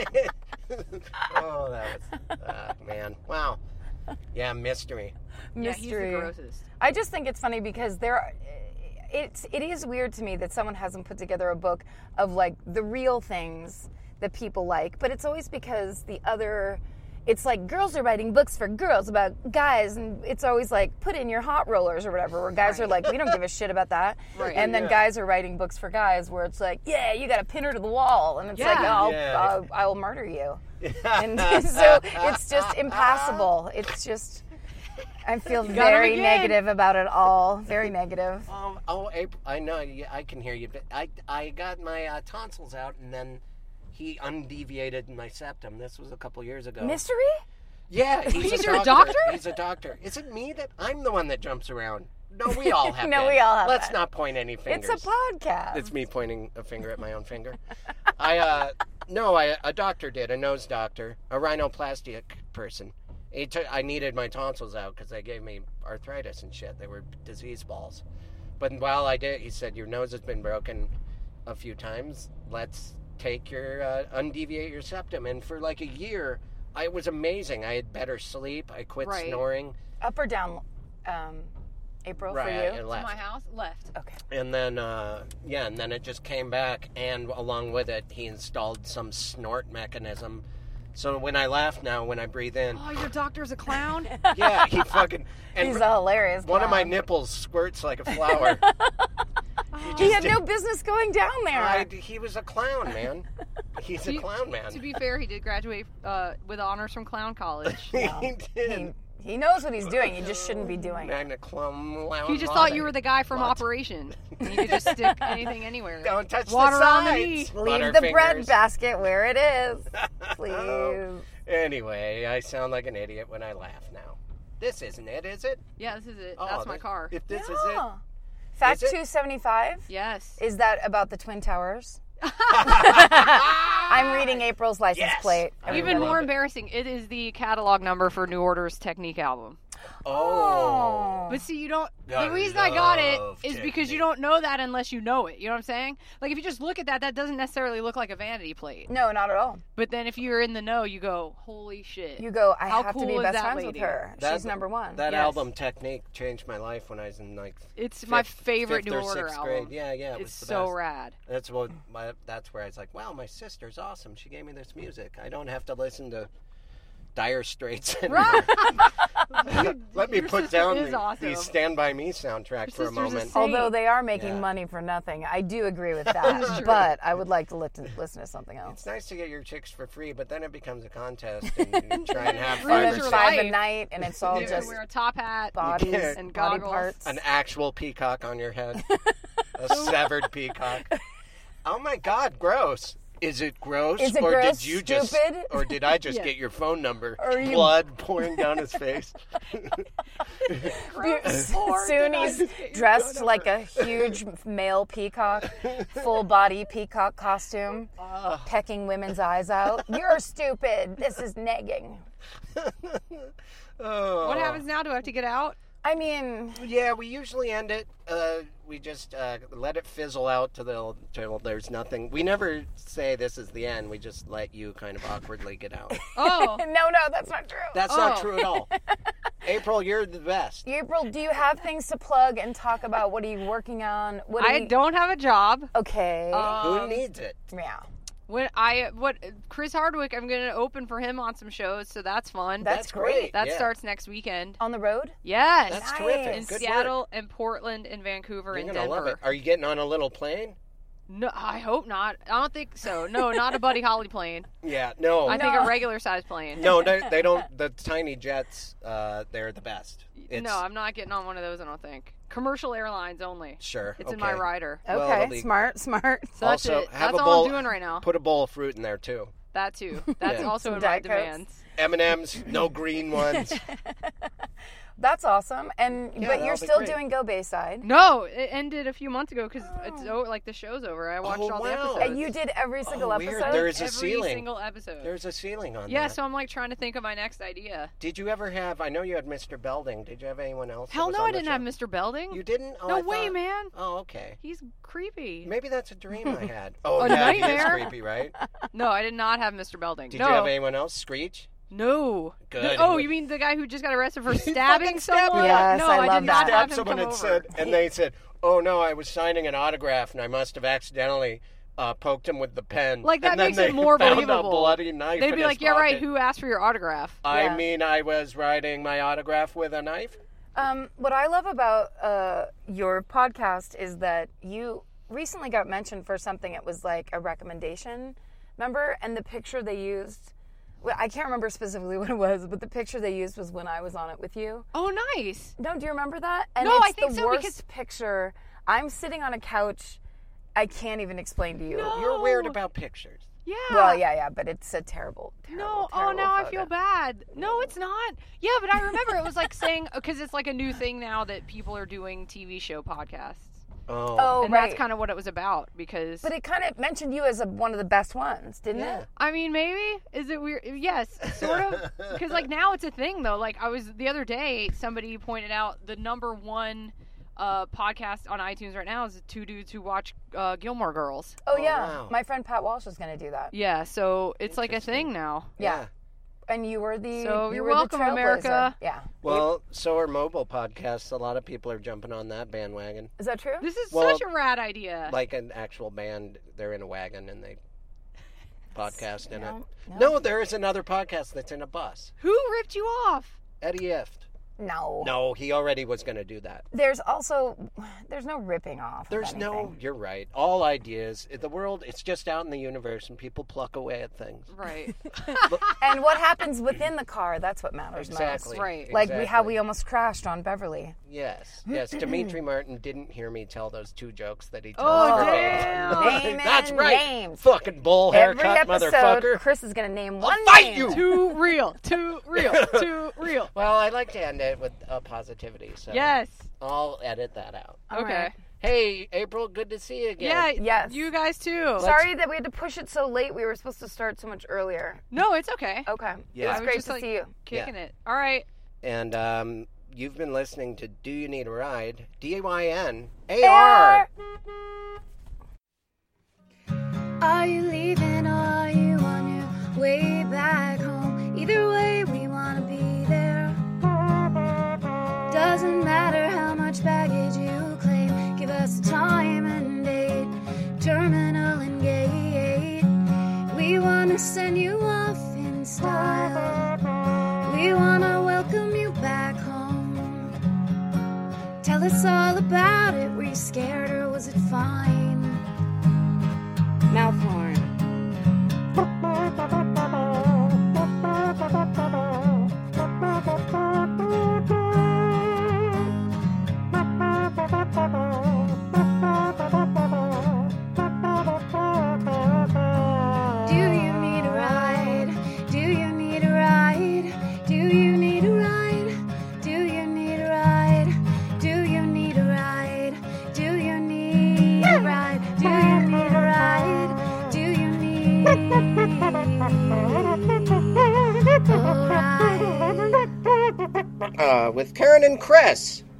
Oh, that was... man. Wow. Yeah, mystery. Yeah, he's the Mystery. grossest. I just think it's funny because it is weird to me that someone hasn't put together a book of like the real things that people like, but it's always because it's like girls are writing books for girls about guys, and it's always like put in your hot rollers or whatever, where guys are like, we don't give a shit about that. Right. And then Yeah. guys are writing books for guys where it's like, yeah, you got to pin her to the wall, and it's like, Yeah. oh, Yeah. I'll murder you. And so it's just impassable. It's just, I feel got him very again. negative about it all. Very negative. April, I know, I can hear you, but I got my tonsils out, and then he undeviated my septum. This was a couple years ago. Mystery? Yeah, He's a your doctor? He's a doctor. Is it me that I'm the one that jumps around? No, we all have. No, been. we all have Let's that. not point any fingers. It's a podcast. It's me pointing a finger at my own finger. A doctor did, a nose doctor, a rhinoplastic person. I needed my tonsils out because they gave me arthritis and shit. They were disease balls. But while I did, he said, your nose has been broken a few times. Let's take your, undeviate your septum. And for like a year, it was amazing. I had better sleep. I quit Right. snoring. Up or down, April, Right, for I you? left. My house left. Okay. And then, and then it just came back, and along with it, he installed some snort mechanism. So when I laugh now, when I breathe in, Oh, your doctor's a clown? yeah, he fucking... And He's a hilarious one of my clown. nipples squirts like a flower. He had no business going down there. He was a clown, man. He's a clown, man. To be fair, he did graduate with honors from Clown College. He did. He knows what he's doing. He just shouldn't be doing it. Magna cum laude. He just thought you were the guy from Operation. And you could just stick anything anywhere. Don't touch Water the on the sides. knee. Leave the bread Butterfingers. basket where it is, please. Anyway, I sound like an idiot when I laugh now. This isn't it, is it? Yeah, this is it. Oh, That's my car. If this is it. Yeah. Fact Is it? 275. Yes. Is that about the Twin Towers? I'm reading April's license Yes. plate. I Even love more it. embarrassing, it is the catalog number for New Order's Technique album. Oh. But see, you don't. I The reason I got it love is because you Technique. don't know that unless you know it. You know what I'm saying? Like if you just look at that, that doesn't necessarily look like a vanity plate. No, not at all. But then if you're in the know, you go, "Holy shit!" You go, I How have to cool be is best that friends lady? with her. That- She's number one. That Yes. album Technique changed my life when I was in like It's my fifth- favorite fifth New or Order sixth album. grade. Yeah, it It's was the so best. rad. That's where I was like, wow, my sister's awesome. She gave me this music. I don't have to listen to Dire Straits anymore. Let me Your put sister down is the awesome. Stand By Me soundtrack for a sister's a moment. saint. Although they are making Yeah. money for nothing. I do agree with That's that. true. But I would like to listen to something else. It's nice to get your chicks for free, but then it becomes a contest, and you try and have Ruins five or And your then six. five a life. night, and it's all You just wear a top hat, bodies can't- and body goggles. parts. An actual peacock on your head. A severed peacock. Oh my God, gross. Is it gross? Is it or gross, did you just stupid? or did I just Yeah. get your phone number? Or you- Blood pouring down his face. Soon he's dressed like a huge male peacock, full body peacock costume, pecking women's eyes out. You're stupid. This is negging. Oh. What happens now? Do I have to get out? I mean, Yeah, we usually end it. We just let it fizzle out till there's nothing. We never say this is the end. We just let you kind of awkwardly get out. Oh. no, that's not true. That's not true at all. April, you're the best. April, do you have things to plug and talk about? What are you working on? I don't have a job. Okay. Who needs it? yeah. Chris Hardwick, I'm going to open for him on some shows, so that's fun. That's great. That yeah. starts next weekend. On the road? Yes. That's Nice. terrific. In Good Seattle work. and Portland and Vancouver You're and gonna Denver. love it. Are you getting on a little plane? No, I hope not. I don't think so. No, not a Buddy Holly plane. Yeah, no. I think a regular size plane. No, they don't. The tiny jets, they're the best. No, I'm not getting on one of those, I don't think. Commercial airlines only. Sure. It's in my rider. Well, Okay, it'll be- smart. So that's Also, it. have That's a all bowl- I'm doing right now. Put a bowl of fruit in there too. That too. That's Yeah. also Some in my Diet Cokes. demands. M&M's, no green ones. That's awesome. And Yeah, but you're that'll be still great. doing Go Bayside. No, it ended a few months ago because it's over, like the show's over. I watched Oh, all the wow. episodes. And you did every single Oh, weird. episode? There is a every ceiling. single episode. There's a ceiling on Yeah, that. so I'm like trying to think of my next idea. Did you ever have? I know you had Mr. Belding. Did you have anyone else? that Hell was no, on I the didn't show? have Mr. Belding. You didn't? Oh, no I way, thought- man. Oh, okay. He's creepy. Maybe that's a dream I had. Oh, A yeah, he nightmare. is creepy, right? No, I did not have Mr. Belding. Did no. you have anyone else? Screech? No. Good. Oh, you mean the guy who just got arrested for stabbing fucking stabbed someone? him. Yes, no, I I love did that. not have Stabbed him someone come and over. said, and they said, "Oh no, I was signing an autograph and I must have accidentally poked him with the pen." Like, that and then makes it they more found believable. A bloody knife. They'd in be his like, yeah, right, pocket. who asked for your autograph? I Yeah. mean, I was writing my autograph with a knife. What I love about your podcast is that you recently got mentioned for something. It was like a recommendation, remember? And the picture they used, well, I can't remember specifically what it was, but the picture they used was when I was on it with you. Oh, nice. No, do you remember that? And No, it's I think the so, worst because- picture. I'm sitting on a couch. I can't even explain to you. No. You're weird about pictures. Yeah. Well, yeah, but it's a terrible, No, terrible, oh, terrible now I photo. feel bad. No, it's not. Yeah, but I remember it was like saying, because it's like a new thing now that people are doing TV show podcasts. Oh, And right. that's kind of what it was about, because... But it kind of mentioned you as one of the best ones, didn't Yeah. it? I mean, maybe? Is it weird? Yes, sort of. Because, like, now it's a thing, though. Like, the other day, somebody pointed out the number one podcast on iTunes right now is Two Dudes Who Watch Gilmore Girls. Oh, yeah. wow. My friend Pat Walsh is going to do that. Yeah, so it's like a thing now. Yeah. And you were the So you you're were the welcome, trailblazer. America. Yeah. Well, so are mobile podcasts. A lot of people are jumping on that bandwagon. Is that true? This is Well, such a rad idea. Like an actual band, they're in a wagon and they podcast in No, it. No, there is another podcast that's in a bus. Who ripped you off? Eddie Ift. No. No, he already was going to do that. There's no ripping off. There's of no, anything. you're right. All ideas, the world, it's just out in the universe and people pluck away at things. Right. And what happens within the car, that's what matters Exactly. most. Right. Like how exactly. we almost crashed on Beverly. Yes, yes. Dimitri Martin didn't hear me tell those two jokes that he told. Oh, for me. damn. Naming That's right. names. Fucking bull Every haircut, episode, motherfucker. Chris is going to name one fight name. you. Too real. Too real. Too real. Well, I like to end it with positivity, so Yes. I'll edit that out. All Okay. right. Hey, April, good to see you again. Yeah. Yes. You guys too. Sorry that we had to push it so late. We were supposed to start so much earlier. No, it's okay. Okay. Yeah. It I was was great just, to like, see you. Kicking it. All right. And you've been listening to Do You Need a Ride? DYNAR. Are you leaving or are you on your way back home? Either way, we want to be there. Doesn't matter how much baggage you claim. Give us a time and date, terminal and gate. We want to send you off in style. We want to welcome you back home. Tell us all about it. Were you scared or was it fine? Mouth horn. Do you need a ride? Do you need a ride? Do you need a ride? Do you need a ride? Do you need a ride? Do you need a ride? Do you need a ride? Do with Karen and Chris.